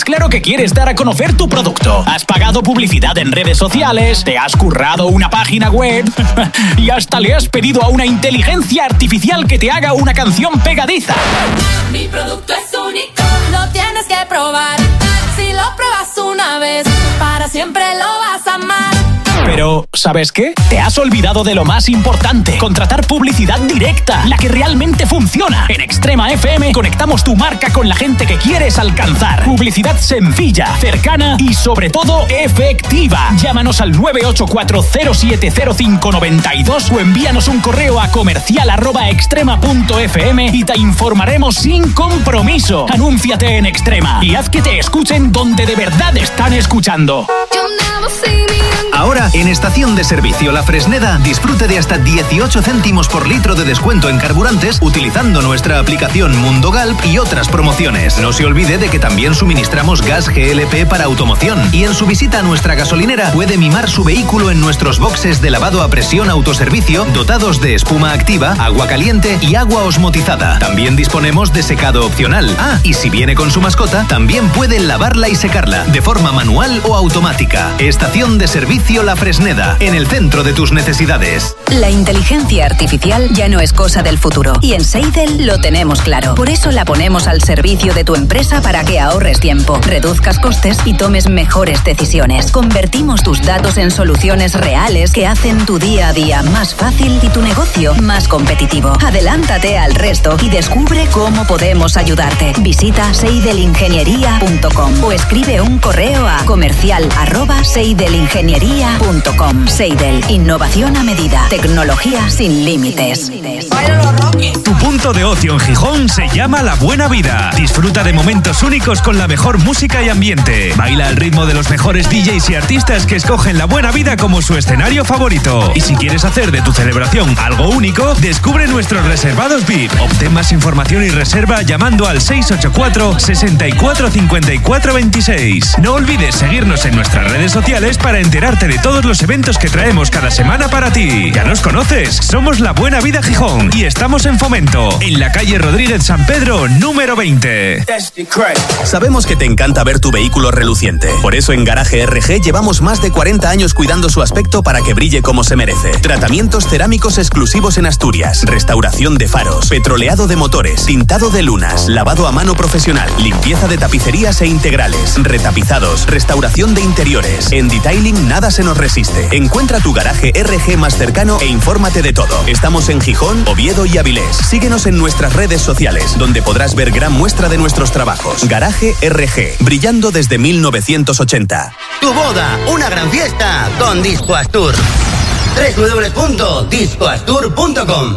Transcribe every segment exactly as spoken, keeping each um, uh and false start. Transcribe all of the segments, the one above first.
más claro que quieres dar a conocer tu producto. Has pagado publicidad en redes sociales, te has currado una página web y hasta le has pedido a una inteligencia artificial que te haga una canción pegadiza. Mi producto es único, lo tienes que probar. Si lo pruebas una vez, para siempre lo vas a amar. Pero, ¿sabes qué? Te has olvidado de lo más importante. Contratar publicidad directa, la que realmente funciona. En Extrema F M conectamos tu marca con la gente que quieres alcanzar. Publicidad sencilla, cercana y sobre todo efectiva. Llámanos al nueve ocho cuatro cero siete cero cinco nueve dos o envíanos un correo a comercial arroba extrema punto f m y te informaremos sin compromiso. Anúnciate en Extrema y haz que te escuchen donde de verdad están escuchando. Ahora, en Estación de Servicio La Fresneda, disfrute de hasta dieciocho céntimos por litro de descuento en carburantes utilizando nuestra aplicación Mundo Galp y otras promociones. No se olvide de que también suministramos gas G L P para automoción y en su visita a nuestra gasolinera puede mimar su vehículo en nuestros boxes de lavado a presión autoservicio dotados de espuma activa, agua caliente y agua osmotizada. También disponemos de secado opcional. Ah, y si viene con su mascota, también puede lavarla y secarla de forma manual o automática. Estación de Servicio La Fresneda, en el centro de tus necesidades. La inteligencia artificial ya no es cosa del futuro y en Seidel lo tenemos claro. Por eso la ponemos al servicio de tu empresa para que ahorres tiempo, reduzcas costes y tomes mejores decisiones. Convertimos tus datos en soluciones reales que hacen tu día a día más fácil y tu negocio más competitivo. Adelántate al resto y descubre cómo podemos ayudarte. Visita seidelingeniería punto com o escribe un correo a comercial arroba seidelingeniería punto com. Seidel, innovación a medida, tecnología sin límites. Tu punto de ocio en Gijón se llama La Buena Vida. Disfruta de momentos únicos con la mejor música y ambiente. Baila al ritmo de los mejores D Js y artistas que escogen La Buena Vida como su escenario favorito. Y si quieres hacer de tu celebración algo único, descubre nuestros reservados V I P. Obtén más información y reserva llamando al seis ocho cuatro, seis cuatro, cinco cuatro dos seis. No olvides seguirnos en nuestras redes sociales para enterarte de todos los eventos que traemos cada semana para ti. Ya nos conoces, somos La Buena Vida Gijón y estamos en Fomento, en la calle Rodríguez San Pedro, número veinte. Sabemos que te encanta ver tu vehículo reluciente. Por eso en Garaje R G llevamos más de cuarenta años cuidando su aspecto para que brille como se merece. Tratamientos cerámicos exclusivos en Asturias, restauración de faros, petroleado de motores, tintado de lunas, lavado a mano profesional, limpieza de tapicerías e integrales, retapizados, restauración de interiores. En Detailing nada se nos resiste. Encuentra tu Garaje R G más cercano e infórmate de todo. Estamos en Gijón, Oviedo y Avilés. Síguenos en nuestras redes sociales, donde podrás ver gran muestra de nuestros trabajos. Garaje R G, brillando desde mil novecientos ochenta. Tu boda, una gran fiesta con Disco Astur. doble u doble u doble u punto disco astur punto com.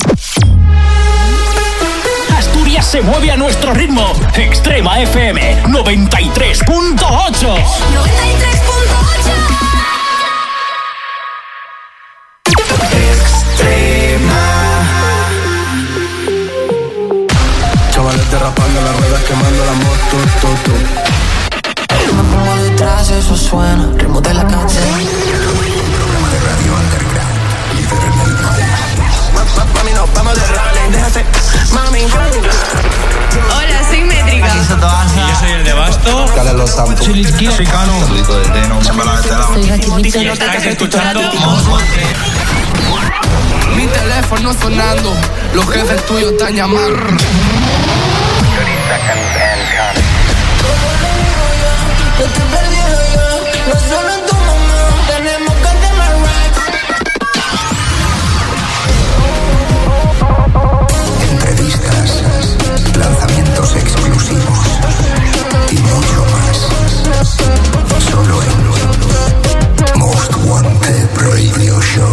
Asturias se mueve a nuestro ritmo. Extrema F M noventa y tres punto ocho. noventa y tres punto ocho. Chavales derrapando las ruedas, quemando la moto, Me pongo detrás, eso suena, ritmo de la calle. programa de radio underground, líder en el norte. Mami, no, vamos de rally, déjate, mami. Hola, soy Métrica. Yo soy el de Basto. Dale los santos. Soy Lisquino. Soy Cano. Saludito de Teno. Soy Raquelita. Y estás escuchando Mi teléfono sonando, los jefes tuyos están llamando. Entrevistas, lanzamientos exclusivos y mucho más. Solo en Most Wanted Radio Show.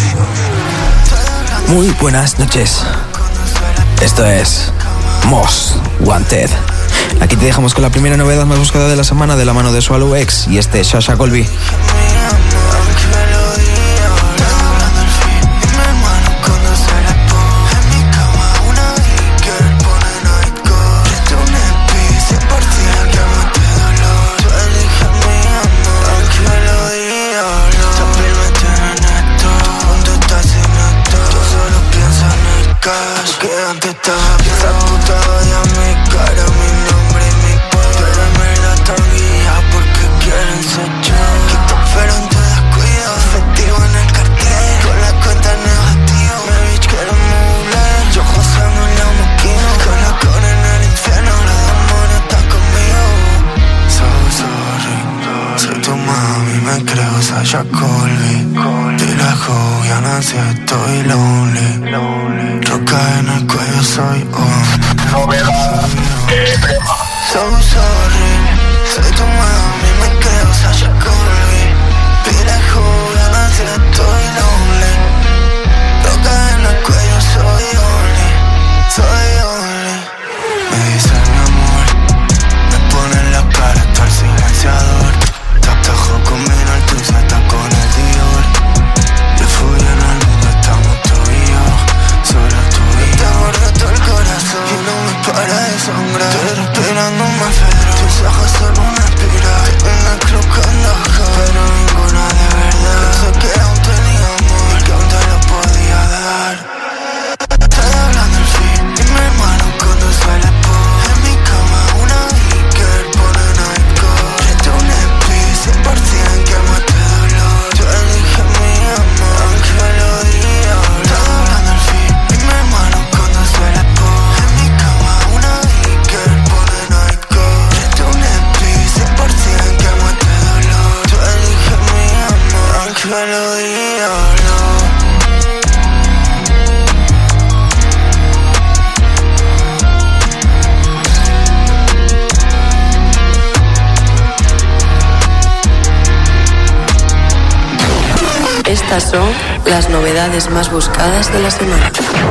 Muy buenas noches. Esto es Most Wanted. Aquí te dejamos con la primera novedad más buscada de la semana de la mano de Swallow X y este Sasha Colby. Antes estaba esa puta de mi cara, mi nombre y mi poder. Pero en verdad me creo Sasha Colby. Estoy lejos, ya no sé, estoy lonely. Roca en el cuello, soy on. So sorry, soy tu mami, me creo Sasha Colby. Estoy lejos, ya no sé, estoy lonely. Roca en el cuello, soy only, soy only. Me dicen mi amor, me ponen la cara hasta el silenciador. Te atajo con mi altura, está con el Dior. Le fui en el mundo, estamos tú y yo, solo tú y yo. Te roto el corazón y no me para de sangrar. Estoy respirando más feroz, tus ojos solo una espiral. Tengo una cruz con los ojos, pero ninguna de verdad. Pensé que aún tenía amor y que aún te lo podía dar. Estoy hablando al fin y mi hermano cuando sale por. En mi cama una Iker pone nightcore. Rete un E P cien por ciento que mate dolor. Tú eliges mi amor, aunque lo diga. Estoy hablando al fin y mi hermano cuando sale por. En mi cama una Iker pone nightcore. Rete un E P cien por ciento que mate dolor. Tú eliges mi amor, aunque lo diga. Estas son las novedades más buscadas de la semana.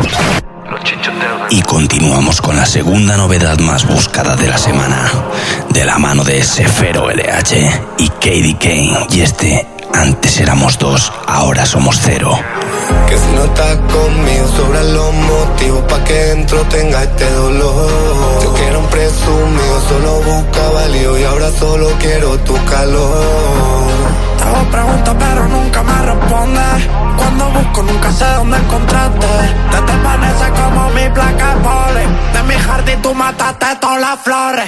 Y continuamos con la segunda novedad más buscada de la semana, de la mano de Sefero L H y K D K. Y este, antes éramos dos, ahora somos cero. Que si no estás conmigo sobran los motivos pa' que dentro tenga este dolor. Yo quiero un presumido, solo buscaba lío y ahora solo quiero tu calor. Te hago preguntas pero nunca me respondes. Cuando busco nunca sé dónde encontrarte. Te te pareces como mi placa de poli. De mi jardín tú mataste todas las flores.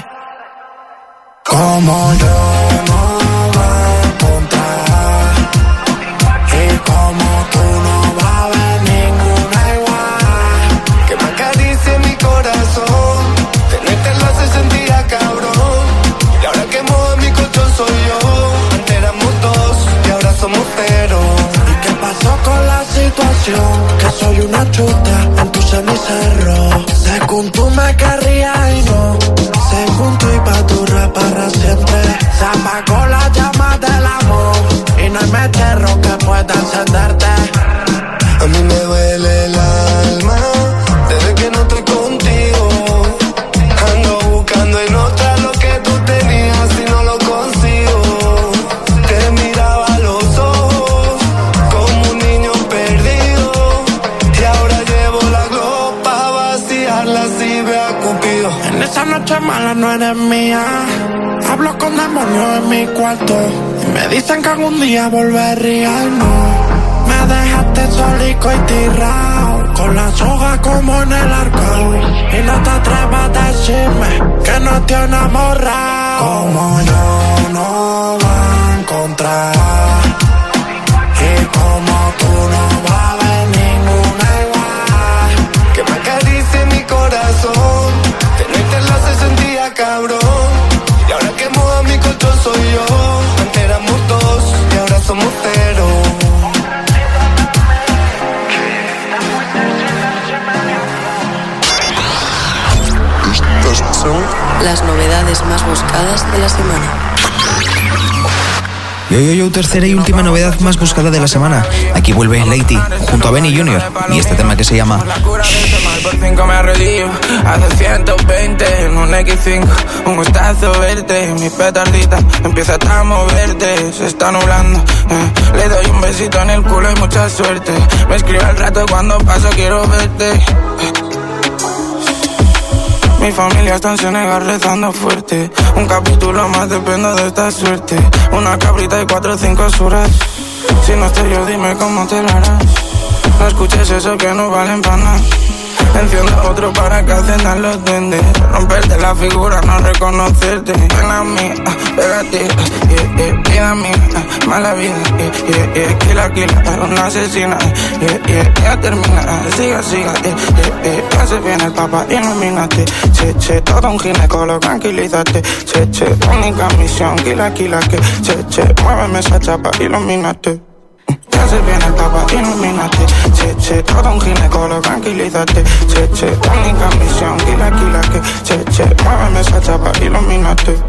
Como yo no va a encontrar. Y como tú no va a haber ninguna igual. Que me acaricie mi corazón. Tenerte en la se sentía cabrón. Y ahora que muevo mi colchón soy yo. Antes éramos dos y ahora somos cero. ¿Y qué pasó con la situación? Que soy una chuta en tu cenicerro. Según tú me querrías y no. Según tú iba tu rap para siempre. Se apagó la llama del amor. Y no hay meterro que pueda encenderte. A mí me duele el alma desde que no estoy contigo. Ando buscando en otra lo que tú tenías y no lo consigo. Te miraba a los ojos como un niño perdido. Y ahora llevo la globa pa' vaciarla si ve a Cupido. En esa noche mala no eres mía. Hablo con demonios en mi cuarto. Y me dicen que algún día volvería y no. Me dejaste solico y tirado, con la soga como en el arco. Y no te atrevas a decirme que no te he enamorado. Como yo no va a encontrar. Y como tú no va a haber ninguna igual. Que me acaricie mi corazón. Tenerte en la se sentía cabrón. Y ahora que muevo mi colchón soy yo. Antes éramos dos y ahora somos cero. Son las novedades más buscadas de la semana. Yo, yo, yo, tercera y última novedad más buscada de la semana. Aquí vuelve Lady junto a Benny junior y este tema que se llama Por cinco me arrodillo, hace ciento veinte en un equis cinco, un gustazo verte, mi petardita empieza a moverte, se está nublando, eh. Le doy un besito en el culo y mucha suerte, me escribe al rato cuando paso quiero verte, eh. Mi familia está en Senegal rezando fuerte. Un capítulo más dependo de esta suerte. Una cabrita y cuatro o cinco suras. Si no estoy yo dime cómo te lo harás. No escuches eso que no valen para nada. Enciendo otro para que ascendan los duendes. Romperte la figura, no reconocerte. Ven a mí, pégate, yeah, yeah, vida mía. mala vida, yeah, yeah, yeah. Kila, kila, era una asesina, yeah, yeah, ya termina, siga, siga, yeah, yeah, yeah. Ya se viene el papá, ilumínate, che, che, todo un ginecólogo, tranquilízate, che, che, única misión, kila, kila, que, che, che, muéveme esa chapa, ilumínate. Ya se viene el papá, ilumínate, che, che, todo un ginecólogo, tranquilízate, che, che, única misión, kila, kila, que, che, che, muéveme esa chapa, ilumínate.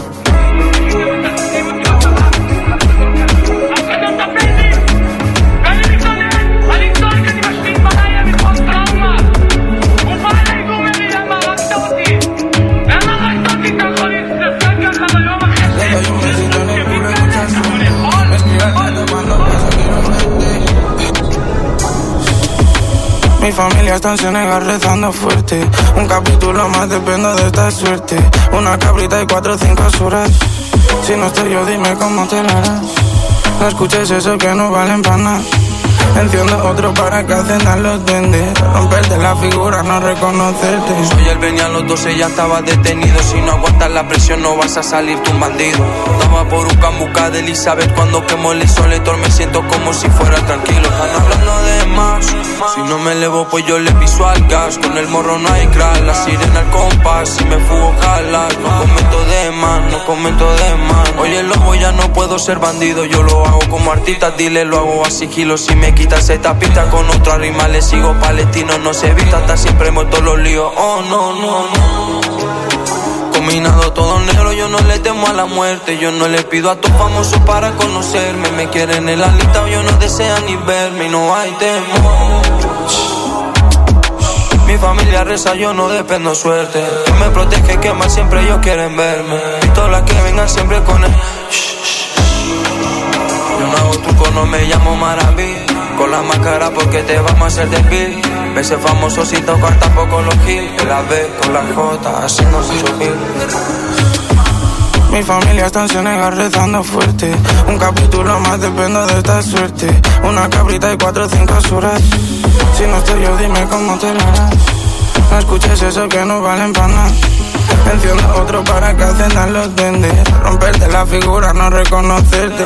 Mi familia está en Senegal rezando fuerte. Un capítulo más, dependo de esta suerte. Una cabrita y cuatro o cinco horas. Si no estoy yo, dime cómo te la harás. No escuches eso que no valen para nada. Enciendo otro para que ascendan los duendes. Romperte la figura, no reconocerte. Soy el venían los dos, ella estaba detenido. Si no aguantas la presión no vas a salir tú un bandido. Estaba por un busca de Elizabeth. Cuando quemo el soletor me siento como si fuera tranquilo. Están hablando de más. Si no me elevo pues yo le piso al gas. Con el morro no hay crack, la sirena al compás. Si me fugo jalas, no comento de más, no comento de más. Oye lobo, ya no puedo ser bandido. Yo lo hago como artista, dile lo hago a sigilo. Si me quitas esta pista con otra rima le sigo palestino. No se evita, está siempre muerto los líos. Oh no, no, no. Combinado todo negro, yo no le temo a la muerte. Yo no le pido a tus famosos para conocerme. Me quieren en la lista, yo no desean ni verme. Y no hay temor. Mi familia reza, yo no dependo suerte. Tú me protege, que más siempre ellos quieren verme. Y todas las que vengan siempre con él. Yo no hago truco, no me llamo Maraví. Con la máscara porque te vamos a hacer desfil. Ese famoso sin tocar tampoco los hits. Que la ve con la J haciendo mucho pil. Mi familia está en Senegal rezando fuerte. Un capítulo más, dependo de esta suerte. Una cabrita y cuatro o cinco horas. Si no estoy yo, dime cómo te la harás. No escuches eso que no valen para nada. Enciendo otro para que ascendan los duendes. Romperte la figura, no reconocerte.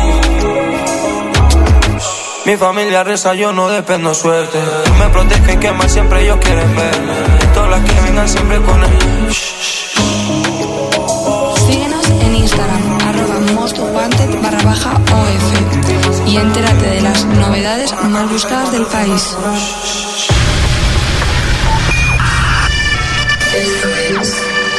Mi familia reza, yo no dependo suerte. Tú me proteges, que más siempre ellos quieren verme. Y todas las que vengan siempre con él. Síguenos en Instagram, arroba most wanted barra baja O F. Y entérate de las novedades más buscadas del país. Esto es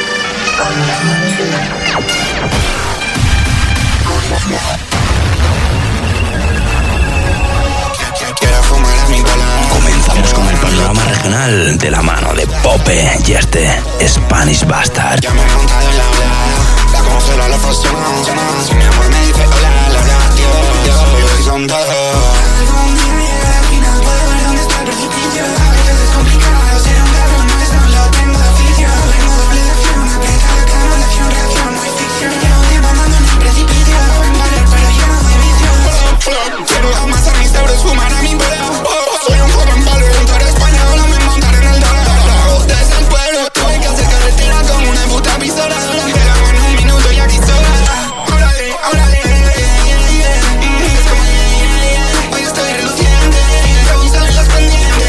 Comenzamos con el panorama regional de la mano de Pope y este Spanish Bastard. Ya me he montado en la ola, la congelo a la fusión. Si mi amor me dice hola, la verdad, Dios, Dios, hoy son todos. Algún día llega al final, puedo ver dónde está el precipicio. A veces es complicado ser un cabrón, no es no lo tengo de oficio. Tengo doble de acción, aprieta la cama, la acción, reacción, no hay ficción. Llevo tiempo andando en el precipicio, buen valer, pero yo no de vicio. Quiero amasar mis euros, fumar a mi boleo. Soy un joven palo, un toro español, me montaré en el dorado. Desde el pueblo, tuve que hacer carretera como una puta pistola. Esperamos en un minuto y aquí sola. Órale, órale, es como hoy estoy reluciente, me gustan los pendientes.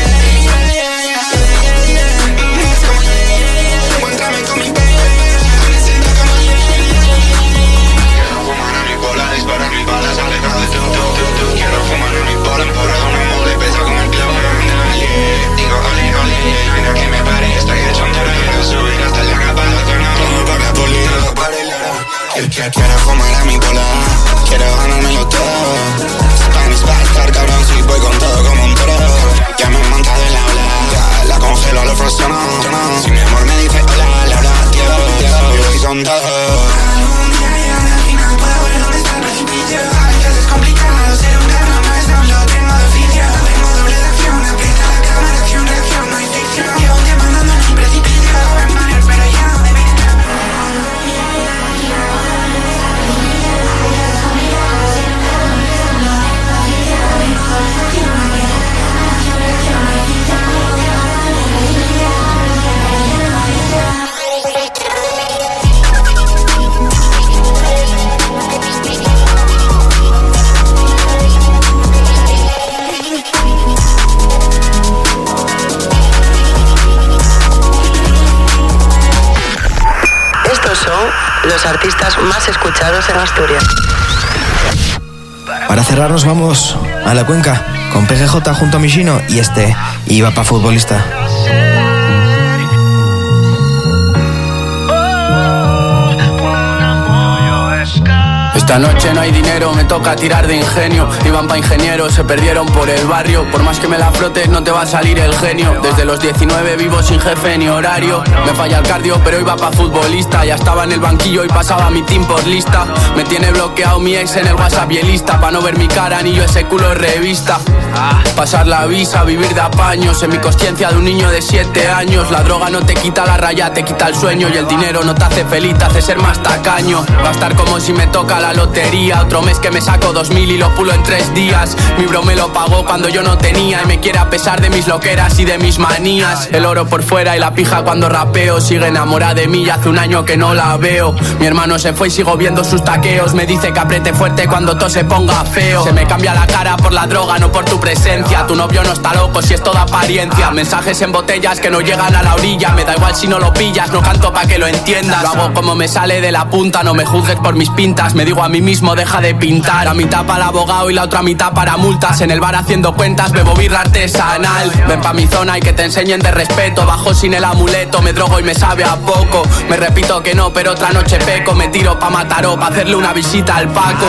Es como encuéntrame con mi baby, me siento como quiero fumar a mi bola, disparar mis balas, alejado de tu, tu, tu, tu. Quiero fumar a mi bola, emporrado una mole, pesa como el clavo. Digo, ole, ole, mira que me pare, estoy hecho un toro, quiero subir hasta la capa de zona. Todo para pulir, todo para el oro. Quiero fumar a mi bola, quiero ganármelo todo. Spanish Bastard, cabrón, si voy con todo como un toro. Ya me he montado en la ola, ya la congelo a los frozonos. Si mi amor me dice hola, la verdad, Dios, Dios, hoy son todos. Algún día llega al final, puedo ver dónde está el precipicio. A veces es complicado ser un cabrón, no es no lo tengo de oficio. Tengo doble de acción, aprieta la cama, la acción, reacción, no hay ficción. Llevo un tiempo andando en el precipicio, buen valer, pero ya no de vicio. artistas más escuchados en Asturias. Para cerrar nos vamos a la Cuenca con P G J junto a Mishino y este iba pa' futbolista. Esta noche no hay dinero, me toca tirar de ingenio. Iban pa' ingenieros, se perdieron por el barrio. Por más que me la frotes no te va a salir el genio. Desde los diecinueve vivo sin jefe ni horario. Me falla el cardio pero iba pa' futbolista. Ya estaba en el banquillo y pasaba mi team por lista. Me tiene bloqueado mi ex en el WhatsApp y el Insta. Pa' no ver mi cara ni yo ese culo de revista. Pasar la visa, vivir de apaños. En mi consciencia de un niño de siete años. La droga no te quita la raya, te quita el sueño. Y el dinero no te hace feliz, te hace ser más tacaño. Gastar como si me toca la lotería. Otro mes que me saco dos mil y lo pulo en tres días. Mi bro me lo pagó cuando yo no tenía. Y me quiere a pesar de mis loqueras y de mis manías. El oro por fuera y la pija cuando rapeo. Sigue enamorada de mí y hace un año que no la veo. Mi hermano se fue y sigo viendo sus taqueos. Me dice que apriete fuerte cuando todo se ponga feo. Se me cambia la cara por la droga, no por tu presencia. Tu novio no está loco si es toda apariencia. Mensajes en botellas que no llegan a la orilla. Me da igual si no lo pillas, no canto pa' que lo entiendas. Lo hago como me sale de la punta, no me juzgues por mis pintas. Me digo a mí mismo deja de pintar. La mitad para el abogado y la otra mitad para multas. En el bar haciendo cuentas bebo birra artesanal. Ven pa' mi zona y que te enseñen de respeto. Bajo sin el amuleto, me drogo y me sabe a poco. Me repito que no, pero otra noche peco. Me tiro pa' matar o pa' hacerle una visita al Paco.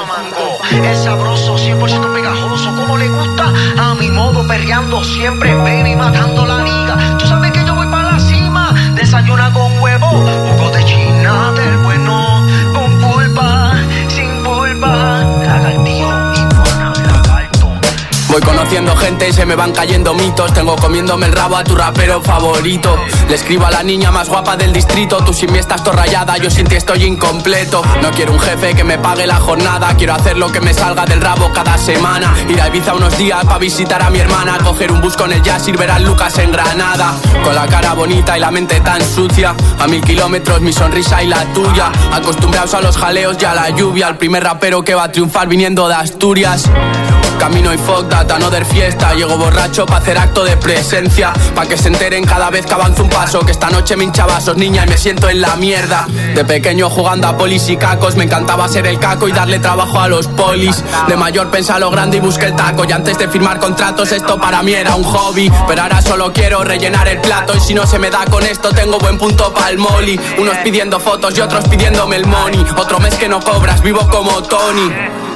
Es sabroso, cien por ciento pegajoso, como le gusta a mi modo, perreando siempre, baby, matando la liga. Tú sabes que yo voy para la cima, desayuna con huevo, jugo de China del bueno, con pulpa, sin pulpa, lagartijo y buena lagarto. Voy conociendo gente y se me van cayendo mitos. Tengo comiéndome el rabo a tu rapero favorito. Le escribo a la niña más guapa del distrito. Tú sin mí estás todo rayada, yo sin ti estoy incompleto. No quiero un jefe que me pague la jornada. Quiero hacer lo que me salga del rabo cada semana. Ir a Ibiza unos días pa' visitar a mi hermana. Coger un bus con el jazz y ver al Lucas en Granada. Con la cara bonita y la mente tan sucia. A mil kilómetros mi sonrisa y la tuya. Acostumbrados a los jaleos y a la lluvia. El primer rapero que va a triunfar viniendo de Asturias. Camino y fuck that, another fiesta. Llego borracho pa' hacer acto de presencia. Pa' que se enteren cada vez que avanzo un paso. Que esta noche me hincha vasos, niña, y me siento en la mierda. De pequeño jugando a polis y cacos. Me encantaba ser el caco y darle trabajo a los polis. De mayor pensé a lo grande y busqué el taco. Y antes de firmar contratos esto para mí era un hobby. Pero ahora solo quiero rellenar el plato. Y si no se me da con esto tengo buen punto pa'l moli. Unos pidiendo fotos y otros pidiéndome el money. Otro mes que no cobras, vivo como Tony.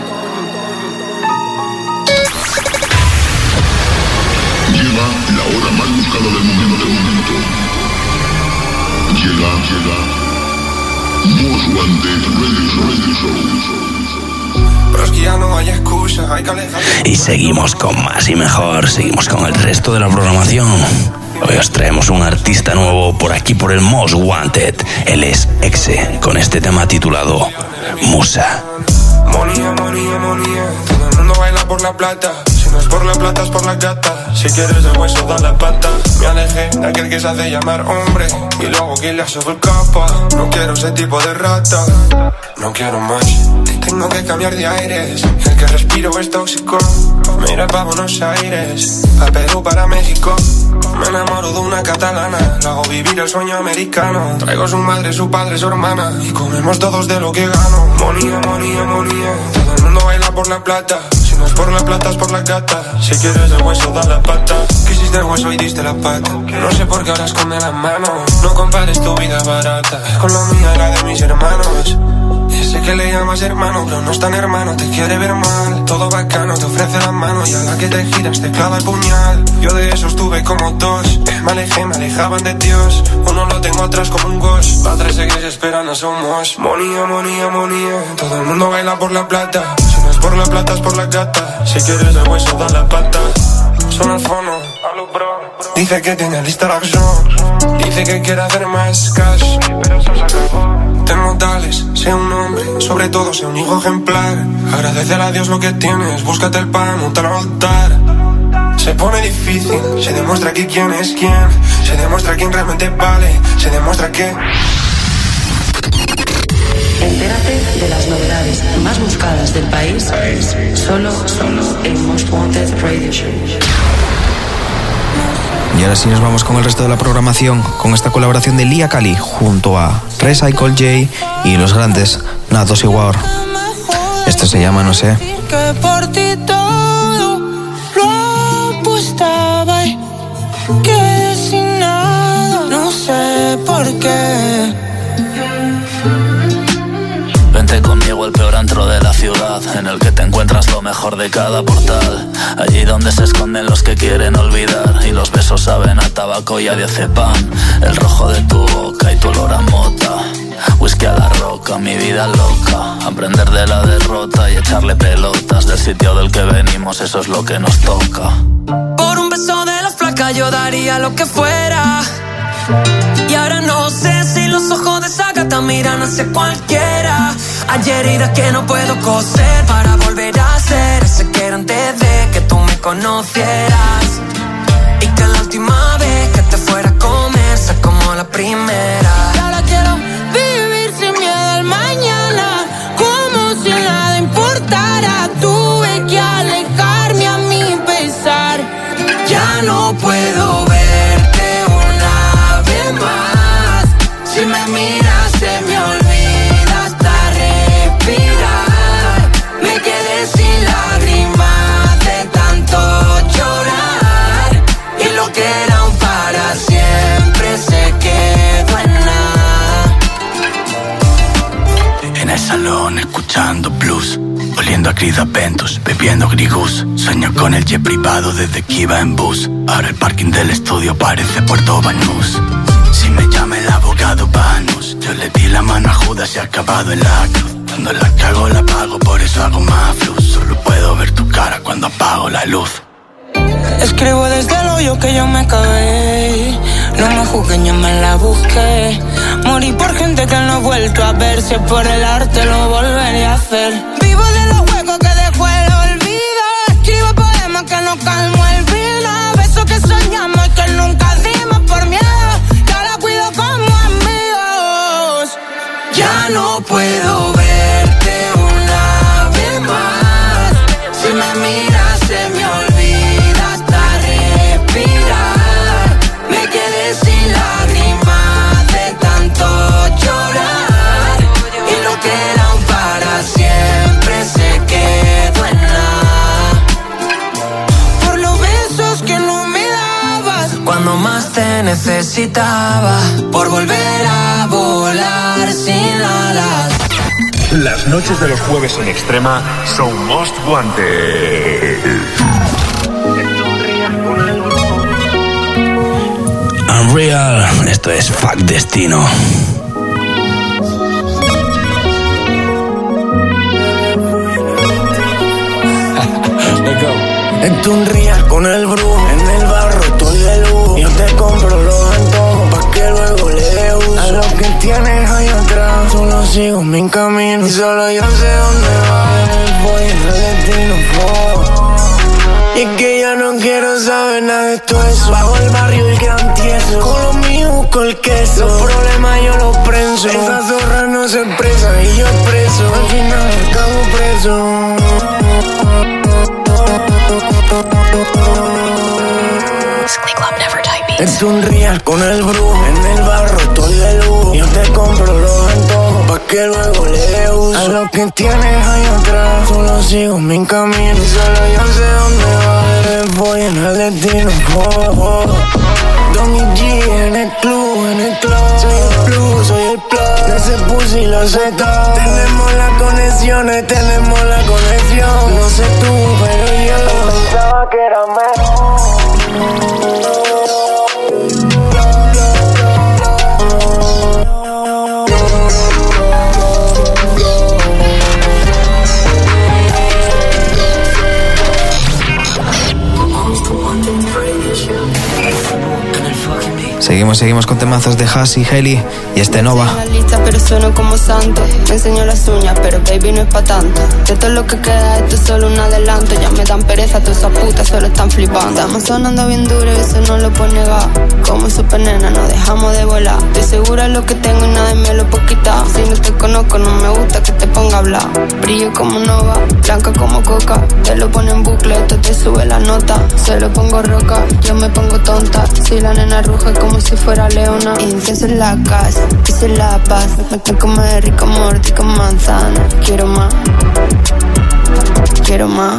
Llega la hora más buscada del momento del momento. Llega, llega Most Wanted Radio Show. Pero es que ya no hay excusa, hay que alejar. Y seguimos con más y mejor, seguimos con el resto de la programación. Hoy os traemos un artista nuevo por aquí por el Most Wanted. Él es Exe, con este tema titulado Musa. Monía, monía, monía, todo el mundo baila por la plata. Si no es por la plata es por la gata. Si quieres de hueso da la pata. Me alejé de aquel que se hace llamar hombre y luego que le sube capa. No quiero ese tipo de rata, no quiero más. Tengo que cambiar de aires, el que respiro es tóxico. Me iré pa' Buenos Aires, pa' Perú, para México. Me enamoro de una catalana, la hago vivir el sueño americano. Traigo su madre, su padre, su hermana y comemos todos de lo que gano. Monía, monía, monía, todo el mundo baila por la plata. Si no es por la plata es por la gata. Si quieres de hueso da la pata. Quisiste el hueso y diste la pata. No sé por qué ahora esconde la mano. No compares tu vida barata con la mía y la de mis hermanos. Sé que le llamas hermano, pero no es tan hermano. Te quiere ver mal, todo bacano. Te ofrece la mano y a la que te giras te clava el puñal. Yo de esos tuve como dos. Me alejé, me alejaban de Dios. Uno lo tengo atrás como un ghost. La tres segues esperando somos. Monía, monía, monía, todo el mundo baila por la plata. Si no es por la plata es por la gata. Si quieres de hueso da la pata. Son al fono, dice que tiene lista la acción. Dice que quiere hacer más cash, pero eso se acabó. Ten modales, sea un hombre, sobre todo sea un hijo ejemplar. Agradecele a Dios lo que tienes, búscate el pan, monta al altar. Se pone difícil, se demuestra aquí quién es quién. Se demuestra quién realmente vale, se demuestra que... Entérate de las novedades más buscadas del país, solo, solo en Most Wanted Radio Show. Y ahora sí nos vamos con el resto de la programación, con esta colaboración de Lia Kali junto a Recycle J y los grandes Natos y War. Esto se llama No sé. Que por ti todo lo apostaba y quedé sin nada. No sé por qué. Vente conmigo, el peor antro de la ciudad, en el que te encuentras lo mejor de cada portal. Allí donde se esconden los que quieren olvidar, y los besos saben a tabaco y a diazepam. El rojo de tu boca y tu olor a mota, whisky a la roca, mi vida loca. Aprender de la derrota y echarle pelotas del sitio del que venimos, eso es lo que nos toca. Por un beso de la flaca yo daría lo que fuera. Y ahora no sé si los ojos de esa gata miran hacia cualquiera. Hay heridas que no puedo coser para volver a ser ese que era antes de que tú me conocieras. Y que la última vez que te fuera a comer sea como la primera. Y ahora quiero vivir sin miedo al mañana, como si nada importara. Tuve que alejarme a mi pesar. Ya no puedo verte una vez más. Si me miras se me olvida hasta respirar. Me quedé sin lágrimas de tanto llorar. Y lo que era un para siempre se quedó en nada. En el salón escuchando blues, oliendo a Creed Aventus, bebiendo Grigus. Sueño con el jet privado desde que iba en bus. Ahora el parking del estudio parece Puerto Banús. Si me llama el abogado Banús, yo le di la mano a Judas y ha acabado en la cruz. Cuando la cago la pago, por eso hago más flus. Solo puedo ver tu cara cuando apago la luz. Escribo desde el hoyo que yo me caí. No me juzguen, yo me la busqué. Morí por gente que no ha vuelto a ver. Si es por el arte lo volveré a hacer. Vivo de los huecos que dejó el olvido. Escribo poemas que no calmo el vino. Besos que soñamos y que nunca dimos por miedo. Que ahora cuido como amigos. Ya no puedo verte una vez más. Si me miras se me olvida hasta respirar. Me quedé sin lágrimas de tanto llorar. Y lo que era un para siempre se quedó en nada. Por los besos que no me dabas cuando más te necesitaba. Por volver a volar sin alas. Las noches de los jueves en Extrema son Most Wanted. Unreal, esto es Fuck Destino. En un real con el bru, en el barro estoy de luz. Yo te compro los antojos pa' que luego le dé uso a lo que tienes ahí atrás. Solo sigo mi camino y solo yo sé dónde va. Voy en el destino, oh. Y es que ya no quiero saber nada de todo eso. Bajo el barrio el gran tieso, con lo mío busco el queso. Los problemas yo los prenso. Esa zorra no se expresa y yo preso. Al final acabo preso. Es un real con el bru, en el barro estoy de luz. Yo te compro los antojos pa' que luego le dé uso a lo que tienes ahí atrás. Solo sigo mi camino y solo yo sé dónde va. Voy en el destino, oh, oh. Donny G en el club, en el club. Soy el plus, soy el plus. De ese pussy lo sé todo. Tenemos las conexiones, tenemos la conexión. No sé tú, pero yo pensaba que era mejor. Seguimos, seguimos con temazos de Hass y Heli y este Nova. En la lista, pero sueno como santo. Me enseño las uñas, pero baby no es pa' tanto. De todo lo que queda, esto es solo un adelanto. Ya me dan pereza, todas esas putas solo están flipando. Estamos sonando bien duro y eso no lo puedo negar. Como super nena, no dejamos de volar. Estoy segura de lo que tengo y nadie me lo puede quitar. Si no te conozco, no me gusta que te ponga a hablar. Brillo como Nova, blanca como coca. De lo lo pone en bucle, esto te sube la nota. Se lo pongo roca, yo me pongo tonta. Si la nena ruge como si fuera leona. Incienso en la casa, hice la paz. Me quiero comer rico mordi con manzana. Quiero más, quiero más.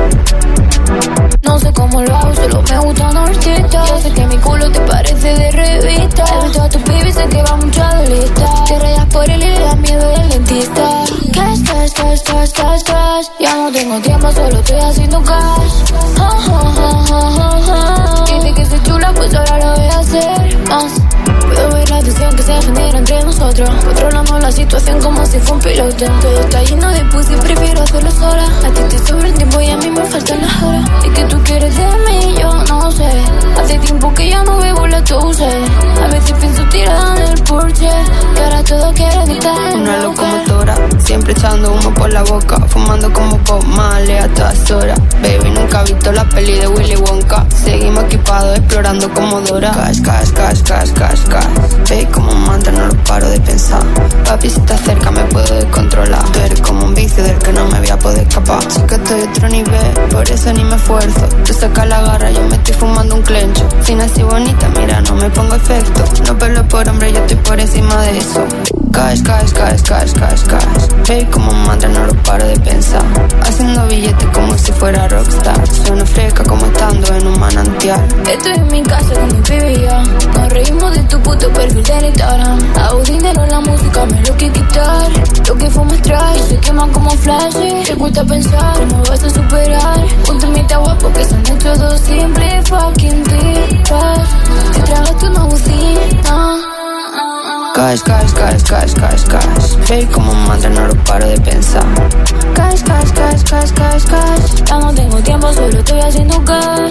No sé cómo lo hago, solo me gustan artistas. Yo sé que mi culo te parece de revista. He visto a tu pibe y sé que va mucho a la lista. Te rayas por él y le das miedo del dentista. Cash, cash, cash, cash, cash, cash. Ya no tengo tiempo, solo estoy haciendo cash. Ah, ah, ah, ah, ah. Dice que soy chula, pues ahora lo voy a hacer más. Puedo ver la tensión que se genera entre nosotros. Controlamos la situación como si fuera un piloto. Todo está lleno de pussy, prefiero hacerlo sola. A ti te sobra el tiempo y a mí me faltan las horas. Y que tú quieres de mí, yo no sé. Hace tiempo que ya no bebo la dulce. A veces pienso tirada en el porche, que ahora todo quiere gritar. Una locomotora, siempre echando humo por la boca. Fumando como Bob Marley a todas horas. Baby, nunca he visto la peli de Willy Wonka. Seguimos equipados, explorando como Dora. Cash, cash, cash, cash, cash, cash. Ve como un mantra, no lo paro de pensar. Papi, si te acerca me puedo descontrolar. Tú eres como un vicio del que no me voy a poder escapar. Chica, estoy otro nivel, por eso ni me esfuerzo. Tú sacas la garra, yo me estoy fumando un clencho. Si nací bonita, mira, no me pongo efecto. No pelo por hombre, yo estoy por encima de eso. Cash, cash, cash, cash, cash, cash. Ve como un mantra, no lo paro de pensar. Haciendo billetes como si fuera rockstar. Sueno fresca como estando en un manantial. Estoy en mi casa con mi pibe ya. Nos reímos de tu puto perfil de Instagram. Hago dinero en la música, me lo que quitar. Lo que fumas trae, se queman como flashes. Te cuesta pensar, ¿cómo vas a superar? Ponte mi agua porque se han hecho dos simple fucking pipas. Te tragaste una bocina. Cash, cash, cash, cash, cash, cash. Ve como un mantra, no lo paro de pensar. Cash, cash, cash, cash, cash, cash. Ya no tengo tiempo, solo estoy haciendo cash.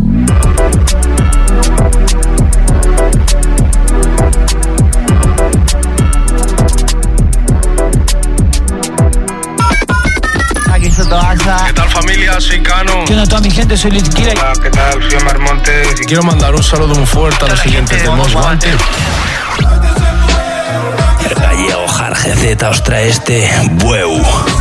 ¿Qué tal, familia? Soy Cano. ¿Qué onda, toda mi gente? Soy Lil Kira. Hola, ¿qué tal? Soy Omar Montes. Y quiero mandar un saludo muy fuerte a los siguientes de Most Wanted. El gallego Jarge Z os trae este Bueu.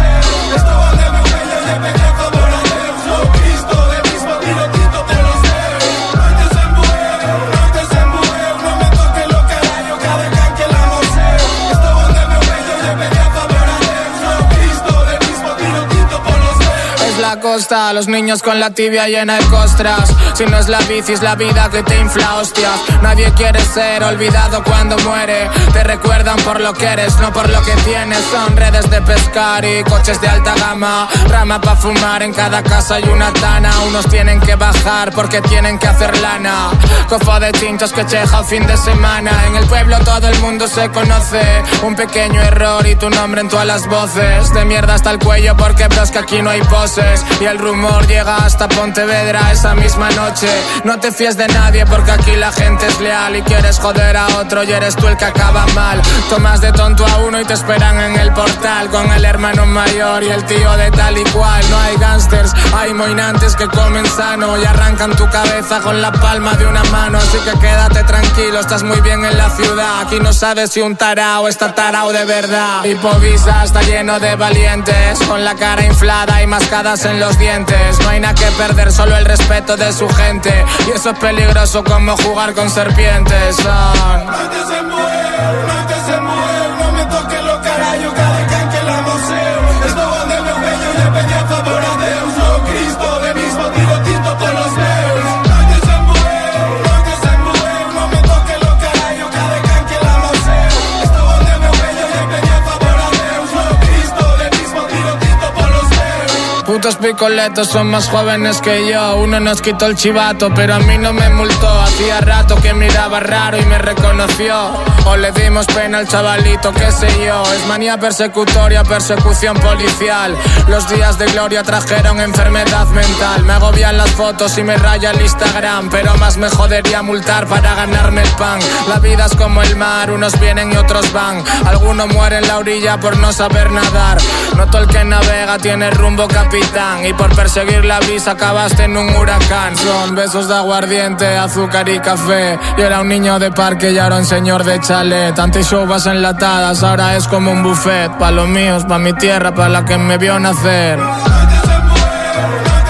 Costa, los niños con la tibia llena de costras. Si no es la bici, es la vida que te infla, hostias. Nadie quiere ser olvidado cuando muere. Te recuerdan por lo que eres, no por lo que tienes. Son redes de pescar y coches de alta gama. Rama pa' fumar, en cada casa hay una tana. Unos tienen que bajar porque tienen que hacer lana. Cofo de chinchos que cheja el fin de semana. En el pueblo todo el mundo se conoce. Un pequeño error y tu nombre en todas las voces. De mierda hasta el cuello porque bros que aquí no hay poses. Y el rumor llega hasta Pontevedra esa misma noche. No te fíes de nadie porque aquí la gente es leal. Y quieres joder a otro y eres tú el que acaba mal. Tomas de tonto a uno y te esperan en el portal. Con el hermano mayor y el tío de tal y cual. No hay gángsters, hay moinantes que comen sano. Y arrancan tu cabeza con la palma de una mano. Así que quédate tranquilo, estás muy bien en la ciudad. Aquí no sabes si un tarao está tarao de verdad. Hipovisa está lleno de valientes, con la cara inflada y mascadas en los dientes. No hay nada que perder, solo el respeto de su gente. Y eso es peligroso como jugar con serpientes. Son... No te se mueve, no te se mueve. No me toques los carayos cada can que la museo. Esto donde me veo y le pedí a favor a Deus. Oh Cristo, de mismo tiro tinto por los dedos. No te se mueve, no te se mueve. No me toques los carayos cada can que la museo. Esto donde me veo y le pedí a favor a Deus. Oh Cristo, de mismo tiro tinto por los dedos. Putos picoletos son más jóvenes que yo. Uno nos quitó el chivato, pero a mí no me multó. Hacía rato que miraba raro y me reconoció. O le dimos pena al chavalito, qué sé yo. Es manía persecutoria, persecución policial. Los días de gloria trajeron enfermedad mental. Me agobian las fotos y me raya el Instagram. Pero más me jodería multar para ganarme el pan. La vida es como el mar, unos vienen y otros van. Alguno muere en la orilla por no saber nadar. No todo el que navega tiene rumbo capitán. Y por perseguir la visa acabaste en un huracán. Son besos de aguardiente, azúcar y café. Yo era un niño de parque y ahora un señor de chalet. Anti-showbas enlatadas, ahora es como un buffet. Pa' los míos, pa' mi tierra, pa' la que me vio nacer. No te se mueve, no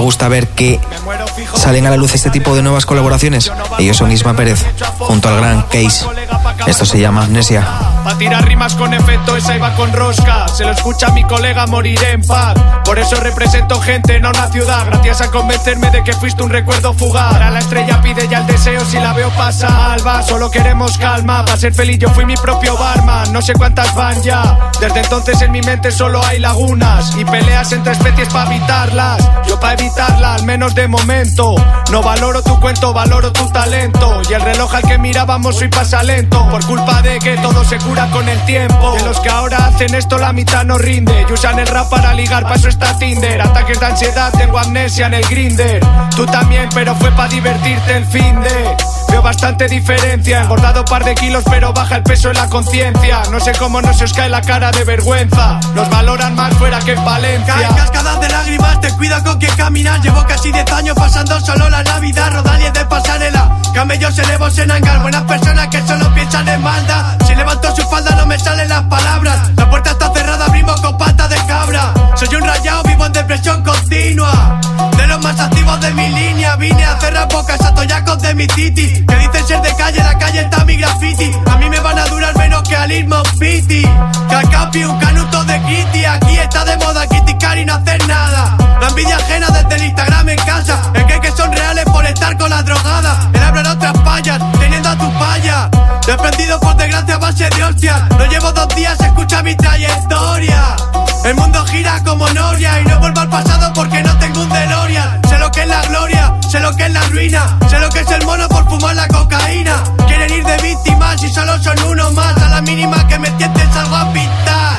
gusta ver que salen a la luz este tipo de nuevas colaboraciones. Ellos son Isma Pérez junto al gran Case. Esto se llama Amnesia. Pa' tirar rimas con efecto, esa iba con rosca. Se lo escucha a mi colega, moriré en paz. Por eso represento gente, no una ciudad. Gracias a convencerme de que fuiste un recuerdo fugaz. Ahora la estrella pide ya el deseo, si la veo pasa alba. Solo queremos calma, para ser feliz yo fui mi propio barman. No sé cuántas van ya. Desde entonces en mi mente solo hay lagunas y peleas entre especies para evitarlas. Yo para evitarlas, al menos de momento. No valoro tu cuento, valoro tu talento. Y el reloj al que mirábamos soy pasalento. Por culpa de que todo se cura con el tiempo. De los que ahora hacen esto la mitad no rinde. Y usan el rap para ligar, paso está Tinder. Ataques de ansiedad, tengo amnesia en el grinder. Tú también, pero fue para divertirte el fin de. Veo bastante diferencia. Engordado par de kilos, pero baja el peso en la conciencia. No sé cómo no se os cae la cara de vergüenza. Nos valoran más fuera que en Valencia. Caen cascadas de lágrimas, ten cuidado con quien caminas. Llevo casi diez años pasando solo la Navidad. Rodalies de pasarela, camellos elevos en hangar. Buenas personas que solo piensan en maldad. Si levanto su falda no me salen las palabras. La puerta está cerrada, abrimos con patas de cabra. Soy un rayado, vivo en depresión continua. De los más activos de mi línea, vine a cerrar bocas a toyacos de mi city. Que dicen ser de calle, la calle está mi graffiti. A mí me van a durar menos que al Irma Pity. Cacapi, un canuto de Kitty. Aquí está de moda criticar y no hacer nada. La envidia ajena desde el Instagram en casa. Es que, que son reales por estar con la drogada. El hablar otras payas, teniendo a tu paya. Desprendido por desgracia a base de hostias. No llevo dos días, escucha mi trayectoria. El mundo gira como Noria. Y no vuelvo al pasado porque no tengo un DeLorean. Sé lo que es la gloria, sé lo que es la ruina. Sé lo que es el mono por fumar la cocaína. Quieren ir de víctimas y solo son uno más. A la mínima que me tienten salgo a pintar.